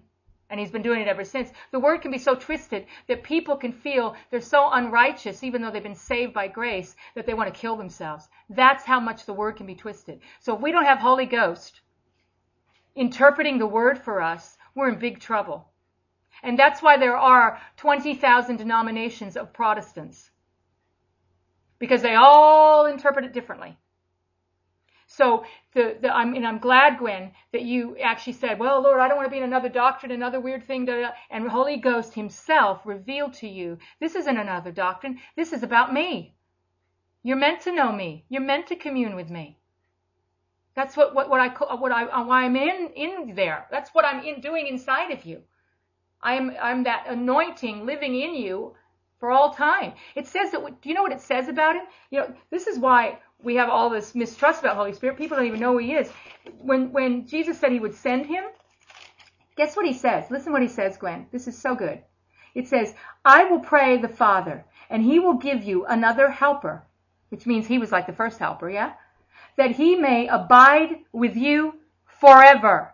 And he's been doing it ever since. The word can be so twisted that people can feel they're so unrighteous, even though they've been saved by grace, that they want to kill themselves. That's how much the word can be twisted. So if we don't have Holy Ghost interpreting the word for us, we're in big trouble. And that's why there are twenty thousand denominations of Protestants. Because they all interpret it differently. So the, the I mean, I'm glad, Gwen, that you actually said, well, Lord, I don't want to be in another doctrine, another weird thing. Da, da. And the Holy Ghost himself revealed to you, this isn't another doctrine. This is about me. You're meant to know me. You're meant to commune with me. That's what, what, what I, what I, why I'm in, in there. That's what I'm in doing inside of you. I'm, I'm that anointing living in you for all time. It says that, do you know what it says about him? You know, this is why we have all this mistrust about Holy Spirit. People don't even know who he is. When when Jesus said he would send him, guess what he says? Listen what he says, Gwen. This is so good. It says, I will pray the Father, and he will give you another helper, which means he was like the first helper, yeah? That he may abide with you forever.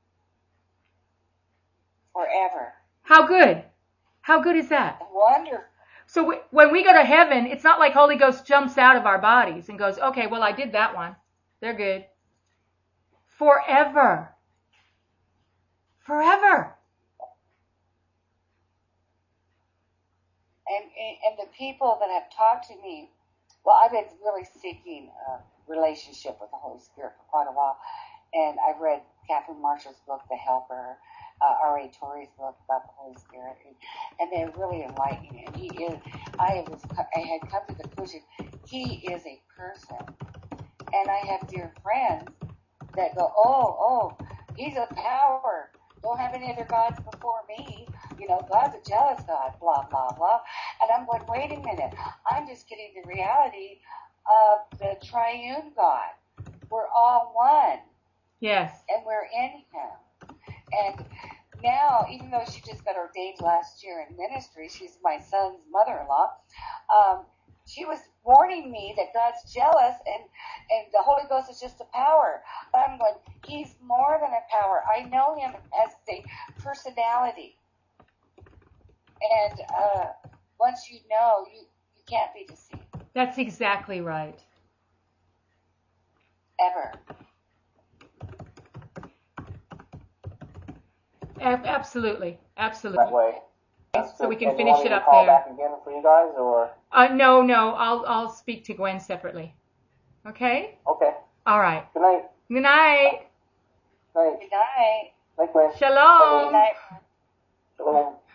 Forever. How good? How good is that? Wonderful. So we, when we go to heaven, it's not like Holy Ghost jumps out of our bodies and goes, okay, well, I did that one. They're good. Forever. Forever. And, and the people that have talked to me, well, I've been really seeking a relationship with the Holy Spirit for quite a while. And I've read Catherine Marshall's book, The Helper, uh, R A Torrey's book about the Holy Spirit, and, and they're really enlightening. And he is, I was, I had come to the conclusion, he is a person. And I have dear friends that go, oh, oh, he's a power. Don't have any other gods before me. You know, God's a jealous God, blah, blah, blah. And I'm going, wait a minute. I'm just getting the reality of the triune God. We're all one. Yes. And we're in him. And now, even though she just got ordained last year in ministry, she's my son's mother-in-law, um, she was warning me that God's jealous and, and the Holy Ghost is just a power. I'm going, he's more than a power. I know him as a personality. And uh, once you know, you, you can't be deceived. That's exactly right. Ever. Absolutely, absolutely. That way. So we can And you finish want me it to up call there. back again for you guys, or? Uh, no, no, I'll I'll speak to Gwen separately. Okay? Okay. All right. Good night. Good night. Night. Good night. Night, Gwen. Shalom. Good night. Shalom.